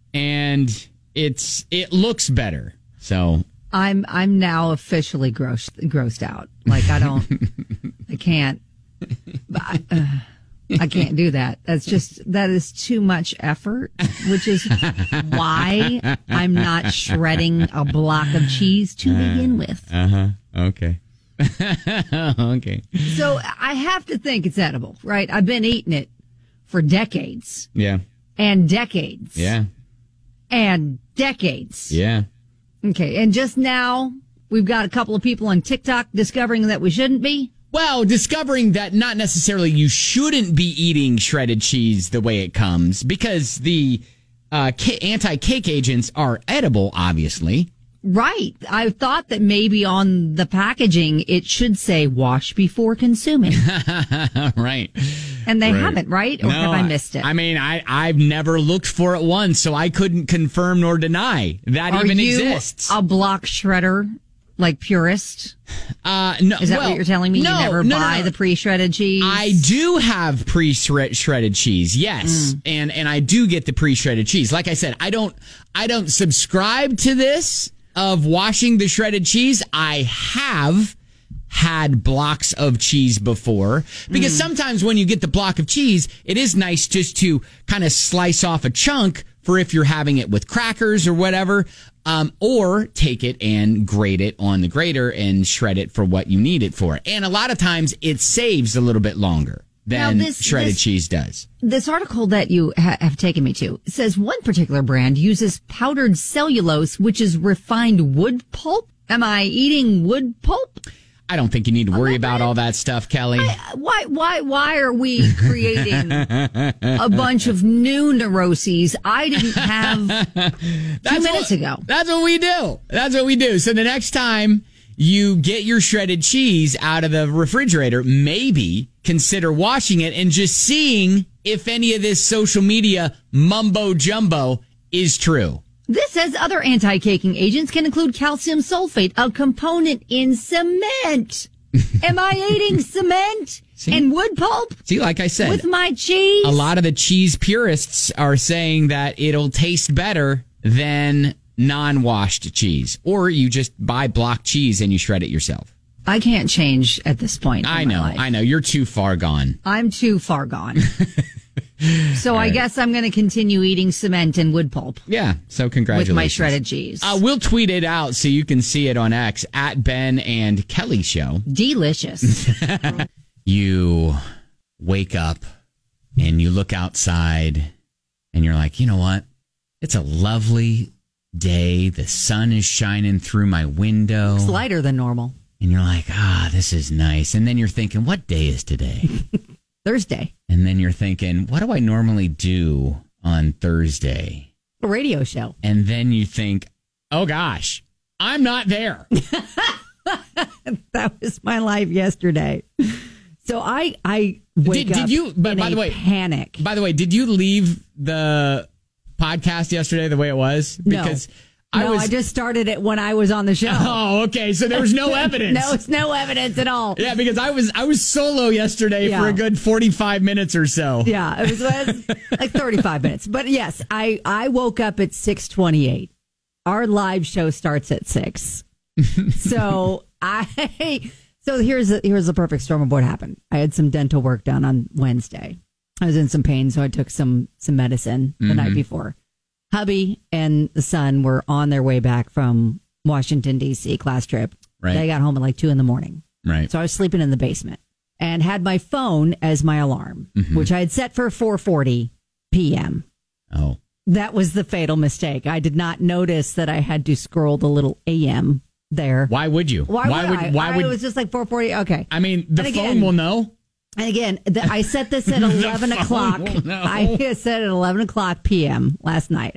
and it looks better. So I'm now officially grossed out. Like I can't. I can't do that. That is too much effort, which is why I'm not shredding a block of cheese to begin with. Okay. Okay. So I have to think it's edible, right? I've been eating it for decades. Yeah. And decades. Yeah. And decades. Yeah. Okay. And just now, we've got a couple of people on TikTok discovering that we shouldn't be. Well, discovering that not necessarily you shouldn't be eating shredded cheese the way it comes, because the anti-cake agents are edible, obviously. Right. I thought that maybe on the packaging it should say wash before consuming. Right. And they haven't, right? Or No, have I missed it? I mean, I've never looked for it once, so I couldn't confirm nor deny that even exists. Are you a block shredder, like purist? No. Is that what you're telling me? No, you never buy the pre-shredded cheese? I do have pre-shredded cheese, yes. And I do get the pre-shredded cheese. Like I said, I don't subscribe to this of washing the shredded cheese. I have had blocks of cheese before, because sometimes when you get the block of cheese, it is nice just to kind of slice off a chunk for if you're having it with crackers or whatever, or take it and grate it on the grater and shred it for what you need it for. And a lot of times it saves a little bit longer than shredded cheese does. This article that you have taken me to says one particular brand uses powdered cellulose, which is refined wood pulp. Am I eating wood pulp? I don't think you need to worry about all that stuff, Kelly. Why are we creating a bunch of new neuroses I didn't have 2 minutes ago? That's what we do. That's what we do. So the next time you get your shredded cheese out of the refrigerator, maybe consider washing it and just seeing if any of this social media mumbo jumbo is true. This says other anti-caking agents can include calcium sulfate, a component in cement. Am I eating cement and wood pulp? See, like I said, with my cheese? A lot of the cheese purists are saying that it'll taste better than non-washed cheese. Or you just buy block cheese and you shred it yourself. I can't change at this point. I know. You're too far gone. I'm too far gone. So I guess I'm going to continue eating cement and wood pulp. Yeah, so congratulations. With my shredded cheese. We'll tweet it out so you can see it on X, at Ben and Kelly Show. Delicious. You wake up and you look outside and you're like, you know what? It's a lovely day. The sun is shining through my window. It's lighter than normal. And you're like, this is nice. And then you're thinking, what day is today? Thursday. And then you're thinking, what do I normally do on Thursday? A radio show. And then you think, oh gosh, I'm not there. That was my life yesterday. So I wake up by the way, panic. By the way, did you leave the podcast yesterday the way it was? Because I just started it when I was on the show. Oh, okay. So there was no evidence. No, it's no evidence at all. Yeah, because I was solo yesterday for a good 45 minutes or so. Yeah, it was like 35 minutes. But yes, I woke up at 6:28. Our live show starts at 6. So here's a perfect storm of what happened. I had some dental work done on Wednesday. I was in some pain, so I took some medicine the night before. Hubby and the son were on their way back from Washington, D.C. class trip. Right. They got home at like 2 a.m. Right. So I was sleeping in the basement and had my phone as my alarm, which I had set for 4:40 p.m. Oh. That was the fatal mistake. I did not notice that I had to scroll the little AM there. Why would you? Why would it was just like 4:40. Okay. I mean, the phone will know. And again, I set this at 11 o'clock. I set at 11 o'clock p.m. last night.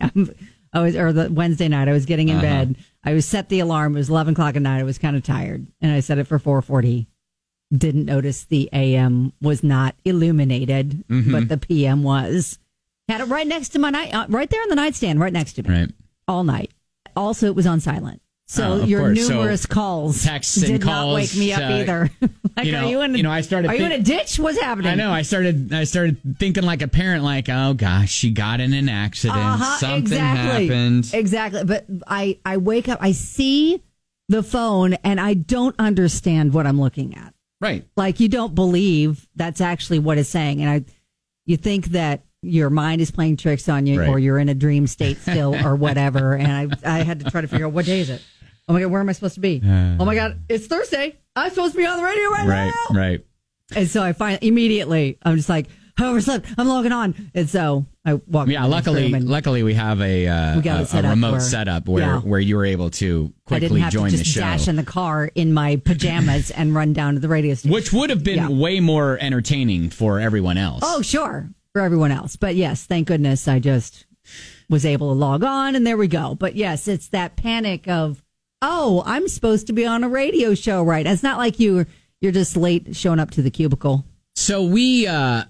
The Wednesday night. I was getting in bed. I was set the alarm. It was 11 o'clock at night. I was kind of tired, and I set it for 4:40. Didn't notice the AM was not illuminated, but the PM was. Had it right next to my right there on the nightstand, right next to me, right, all night. Also, it was on silent. So your numerous calls, texts, and did calls not wake me up either. Like, are you in a ditch? What's happening? I know. I started thinking like a parent, like, oh gosh, she got in an accident. Something happened. Exactly. But I wake up, I see the phone, and I don't understand what I'm looking at. Right. Like, you don't believe that's actually what it's saying, and you think that your mind is playing tricks on you, or you're in a dream state still, or whatever. And I had to try to figure out, what day is it? Oh my God, where am I supposed to be? Oh my God, it's Thursday. I'm supposed to be on the radio right now. Right. And so I find immediately, I'm just like, I overslept. I'm logging on. And so I walk. Yeah, luckily we have a remote setup where you were able to quickly join the show. I didn't have to just dash in the car in my pajamas and run down to the radio station. Which would have been way more entertaining for everyone else. Oh, sure. For everyone else. But yes, thank goodness I just was able to log on, and there we go. But yes, it's that panic of, oh, I'm supposed to be on a radio show, right? It's not like you're just late showing up to the cubicle. So we have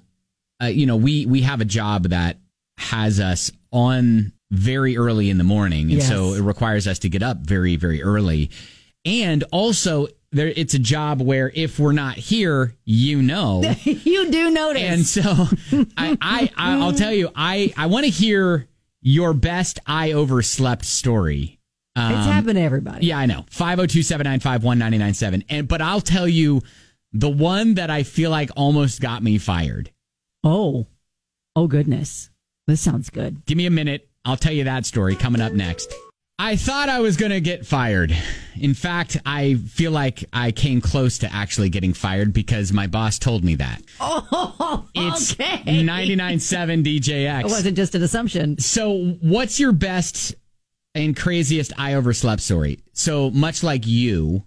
a job that has us on very early in the morning, and so it requires us to get up very, very early. And also, it's a job where if we're not here, you do notice. And so I'll tell you, I want to hear your best I overslept story. It's happened to everybody. Yeah, I know. 502-795-1997. But I'll tell you the one that I feel like almost got me fired. Oh goodness. This sounds good. Give me a minute. I'll tell you that story coming up next. I thought I was going to get fired. In fact, I feel like I came close to actually getting fired because my boss told me that. Oh, it's okay. 99.7 DJX. It wasn't just an assumption. So what's your best and craziest I overslept story? So much like you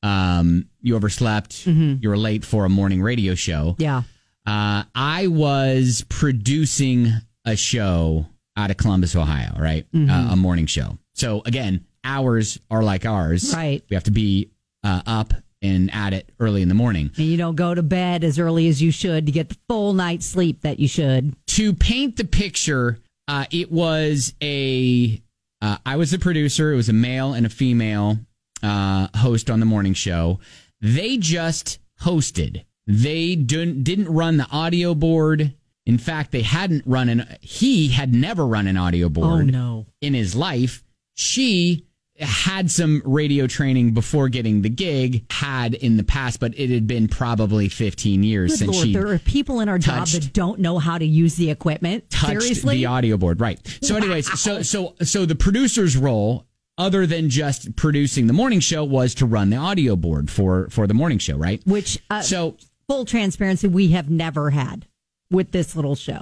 overslept. You were late for a morning radio show. Yeah. I was producing a show out of Columbus, Ohio, right? A morning show. So again, hours are like ours. Right. We have to be up and at it early in the morning. And you don't go to bed as early as you should to get the full night's sleep that you should. To paint the picture, it was I was the producer. It was a male and a female host on the morning show. They just hosted. They didn't run the audio board. In fact, he had never run an audio board in his life. She had some radio training before getting the gig, had in the past, but it had been probably 15 years since she there are people in our job that don't know how to use the equipment. Seriously? The audio board, right. So anyways, so the producer's role, other than just producing the morning show, was to run the audio board for the morning show, right? Which, full transparency, we have never had with this little show.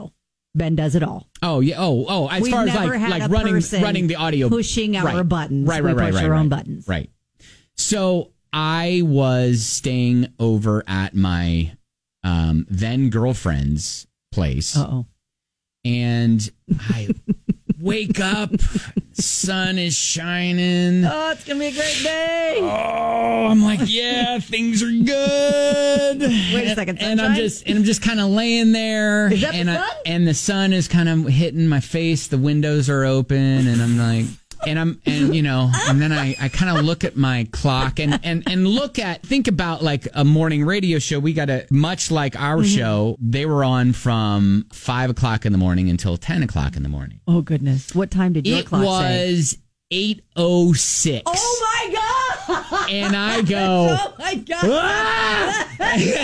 Ben does it all. Oh yeah. Oh. As We've far as never had like a running the audio, pushing our buttons. Right. We push our own buttons. Right. So I was staying over at my then girlfriend's place. Uh-oh. And I wake up, sun is shining. Oh, it's gonna be a great day. Oh, I'm like, yeah, things are good. Wait a second, and I'm just kind of laying there. Is that the sun? And the sun is kind of hitting my face. The windows are open, and I'm like. And then I kind of look at my clock and think about like a morning radio show. We got much like our show, they were on from 5 o'clock in the morning until 10 o'clock in the morning. Oh, goodness. What time did your clock say? It was 8:06. Oh, my God. And I go, oh, my God. Ah!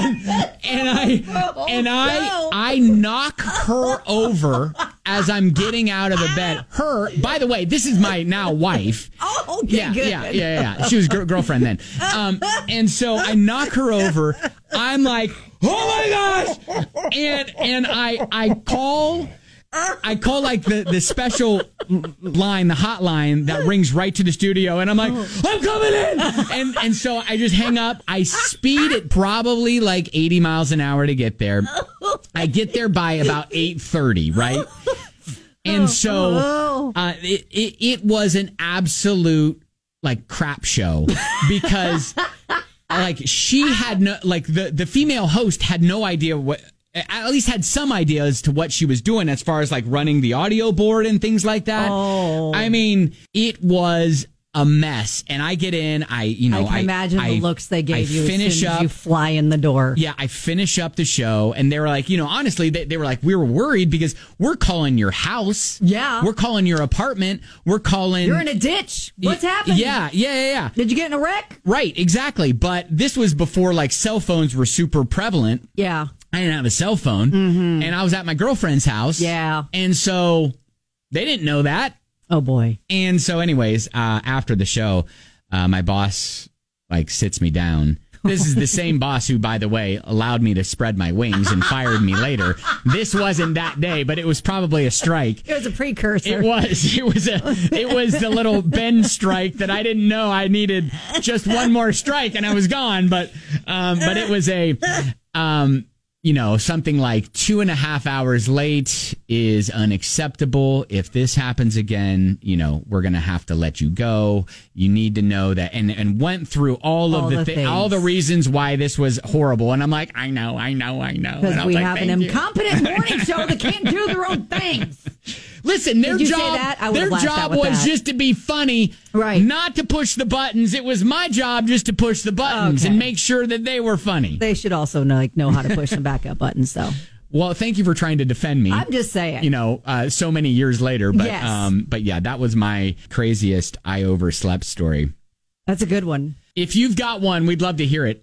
and I knock her over as I'm getting out of the bed. Her, by the way, this is my now wife. Oh, okay, good. Yeah. She was girlfriend then. And so I knock her over. I'm like, oh my gosh! And I call like the special line, the hotline that rings right to the studio, and I'm like, I'm coming in, and so I just hang up. I speed it probably like 80 miles an hour to get there. I get there by about 8:30, right? And so it was an absolute like crap show because like she had no, like the female host had no idea what. At least had some idea as to what she was doing as far as like running the audio board and things like that. Oh. I mean, it was a mess. And I get in, I can imagine the looks they gave you finish as soon up, as you fly in the door. Yeah, I finish up the show and they were like, honestly, they were like, we were worried because we're calling your house. Yeah. We're calling your apartment. We're calling. You're in a ditch. What's happening? Yeah. Did you get in a wreck? Right, exactly. But this was before like cell phones were super prevalent. Yeah. I didn't have a cell phone, and I was at my girlfriend's house. Yeah. And so they didn't know that. Oh, boy. And so anyways, after the show, my boss, like, sits me down. This is the same boss who, by the way, allowed me to spread my wings and fired me later. This wasn't that day, but it was probably a strike. It was a precursor. It was the little Ben strike that I didn't know I needed just one more strike and I was gone. But it was something like 2.5 hours late is unacceptable. If this happens again, we're going to have to let you go. You need to know that. And went through all of all the reasons why this was horrible. And I'm like, I know. Because we have an incompetent morning show that can't do their own things. Listen, their job was just to be funny, right? Not to push the buttons. It was my job just to push the buttons and make sure that they were funny. They should also know how to push some backup buttons, though. Well, thank you for trying to defend me. I'm just saying. So many years later. But, yes. But yeah, that was my craziest I overslept story. That's a good one. If you've got one, we'd love to hear it.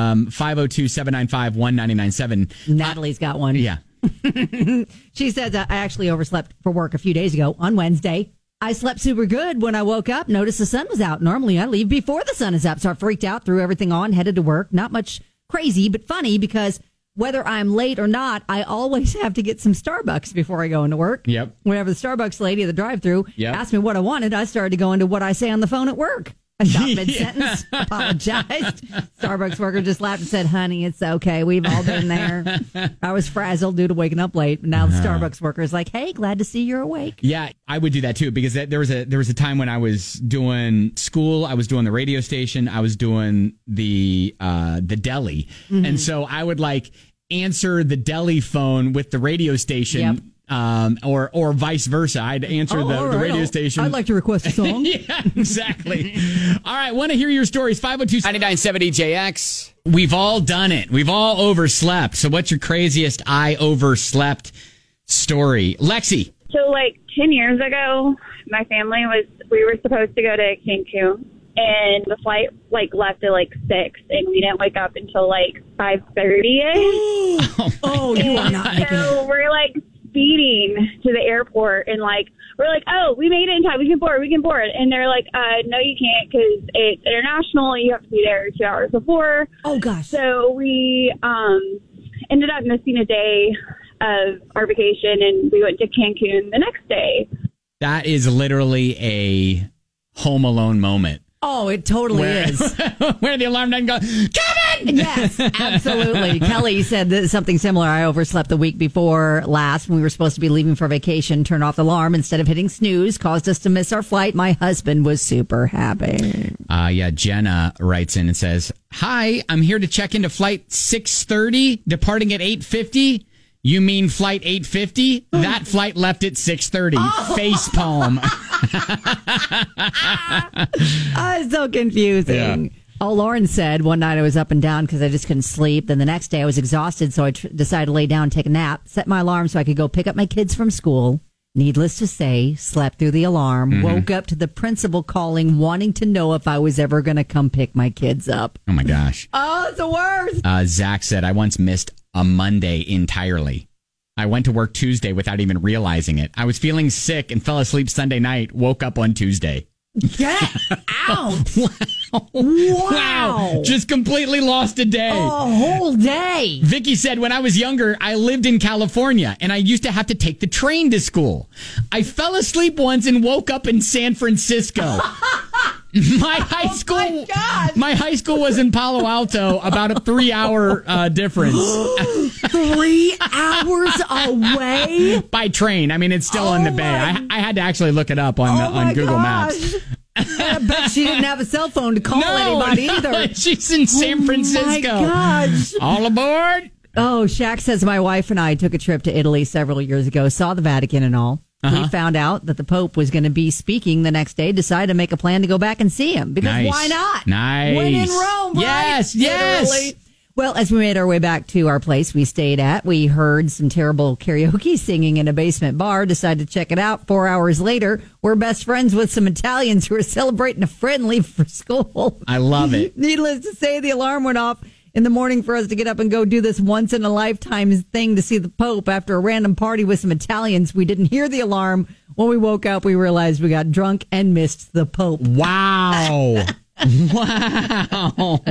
502-795-1997. Natalie's got one. Yeah. She says, I actually overslept for work a few days ago on Wednesday. I slept super good. When I woke up, noticed the sun was out. Normally, I leave before the sun is up. So I freaked out, threw everything on, headed to work. Not much crazy, but funny because whether I'm late or not, I always have to get some Starbucks before I go into work. Yep. Whenever the Starbucks lady at the drive-thru asked me what I wanted, I started to go into what I say on the phone at work. I stopped mid-sentence, apologized. Starbucks worker just laughed and said, honey, it's okay. We've all been there. I was frazzled due to waking up late. Now the Starbucks worker is like, hey, glad to see you're awake. Yeah, I would do that too because there was a time when I was doing school. I was doing the radio station. I was doing the deli. Mm-hmm. And so I would like answer the deli phone with the radio station. Yep. Or vice versa. I'd answer the radio station. I'd like to request a song. Yeah, exactly. All right, want to hear your stories. 502-9970-JX. We've all done it. We've all overslept. So what's your craziest I overslept story? Lexi. So like 10 years ago, my family we were supposed to go to Cancun. And the flight left at 6, and we didn't wake up until 5:30ish. Oh, you are not making it. So we're speeding to the airport, and we're oh, we made it in time. We can board. And they're like, no, you can't because it's international. You have to be there 2 hours before. Oh gosh. So we ended up missing a day of our vacation, and we went to Cancun the next day. That is literally a Home Alone moment. Oh, it totally is. Where the alarm doesn't go, Kevin! Yes, absolutely. Kelly said something similar. I overslept the week before last when we were supposed to be leaving for vacation. Turned off the alarm instead of hitting snooze. Caused us to miss our flight. My husband was super happy. Jenna writes in and says, "Hi, I'm here to check into flight 6:30, departing at 8:50. You mean flight 850? That flight left at 6:30. Face palm." It's so confusing. Yeah. Oh, Lauren said one night I was up and down because I just couldn't sleep. Then the next day I was exhausted, so I decided to lay down and take a nap. Set my alarm so I could go pick up my kids from school. Needless to say, slept through the alarm, woke up to the principal calling, wanting to know if I was ever going to come pick my kids up. Oh, my gosh. Oh, it's the worst. Zach said, I once missed a Monday entirely. I went to work Tuesday without even realizing it. I was feeling sick and fell asleep Sunday night, woke up on Tuesday. Get out. Wow. Wow. Just completely lost a day. A whole day. Vicky said, when I was younger, I lived in California and I used to have to take the train to school. I fell asleep once and woke up in San Francisco. My high school was in Palo Alto, about a 3-hour difference. 3 hours away? By train. I mean, it's still in the Bay. I had to actually look it up on Google Maps. I bet she didn't have a cell phone to call anybody either. She's in San Francisco. Oh, my gosh. All aboard. Oh, Shaq says my wife and I took a trip to Italy several years ago, saw the Vatican and all. We found out that the Pope was going to be speaking the next day, decided to make a plan to go back and see him. Because why not? Nice. When in Rome, right? Yes. Literally. Well, as we made our way back to our place we stayed at, we heard some terrible karaoke singing in a basement bar, decided to check it out. 4 hours later, we're best friends with some Italians who are celebrating a friend leave for school. I love it. Needless to say, the alarm went off in the morning for us to get up and go do this once-in-a-lifetime thing to see the Pope after a random party with some Italians. We didn't hear the alarm. When we woke up, we realized we got drunk and missed the Pope. Wow. Wow.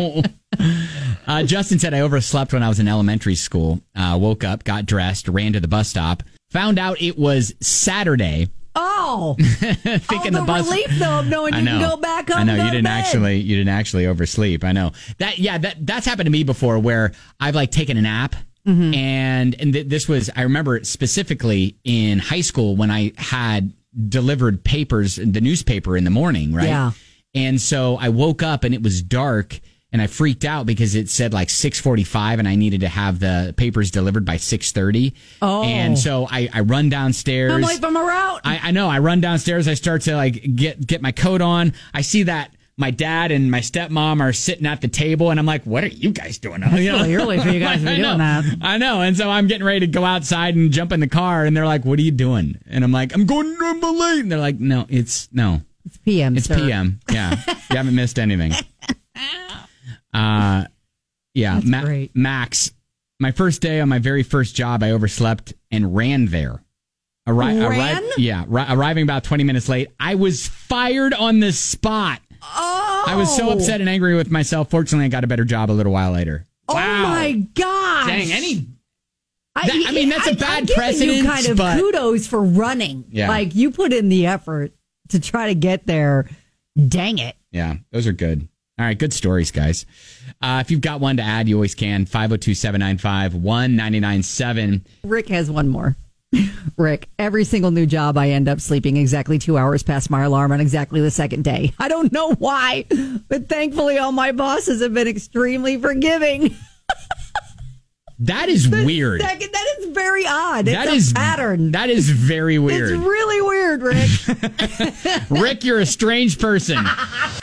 Justin said, I overslept when I was in elementary school. Woke up, got dressed, ran to the bus stop, found out it was Saturday. Oh, Thinking the bus relief though of knowing you can go back home. I know and go you didn't to bed. actually oversleep. I know that's happened to me before where I've like taken a nap. And this was, I remember specifically in high school when I had delivered papers, the newspaper in the morning, right? Yeah. And so I woke up and it was dark and I freaked out because it said like 6:45 and I needed to have the papers delivered by 6:30. Oh. And so I run downstairs. I'm late from a route. I know. I run downstairs. I start to like get my coat on. I see that my dad and my stepmom are sitting at the table, and I'm like, what are you guys doing? It's really early for you guys to be doing that. I know. And so I'm getting ready to go outside and jump in the car, and they're like, what are you doing? And I'm like, I'm late. And they're like, no. It's PM, It's sir. PM. Yeah. You haven't missed anything. Yeah. That's great. Max, my first day on my very first job, I overslept and ran there. Arriving about 20 minutes late. I was fired on the spot. Oh. I was so upset and angry with myself. Fortunately, I got a better job a little while later. Oh, my gosh. Dang, that's a bad precedent. You kind of kudos for running. Yeah. Like, you put in the effort to try to get there. Dang it. Yeah, those are good. All right, good stories, guys. If you've got one to add, you always can. 502-795-1997. Rick has one more. Rick, every single new job I end up sleeping exactly 2 hours past my alarm on exactly the second day. I don't know why, but thankfully all my bosses have been extremely forgiving. That is weird. That is very odd. It's a pattern. That is very weird. It's really weird, Rick. Rick, you're a strange person.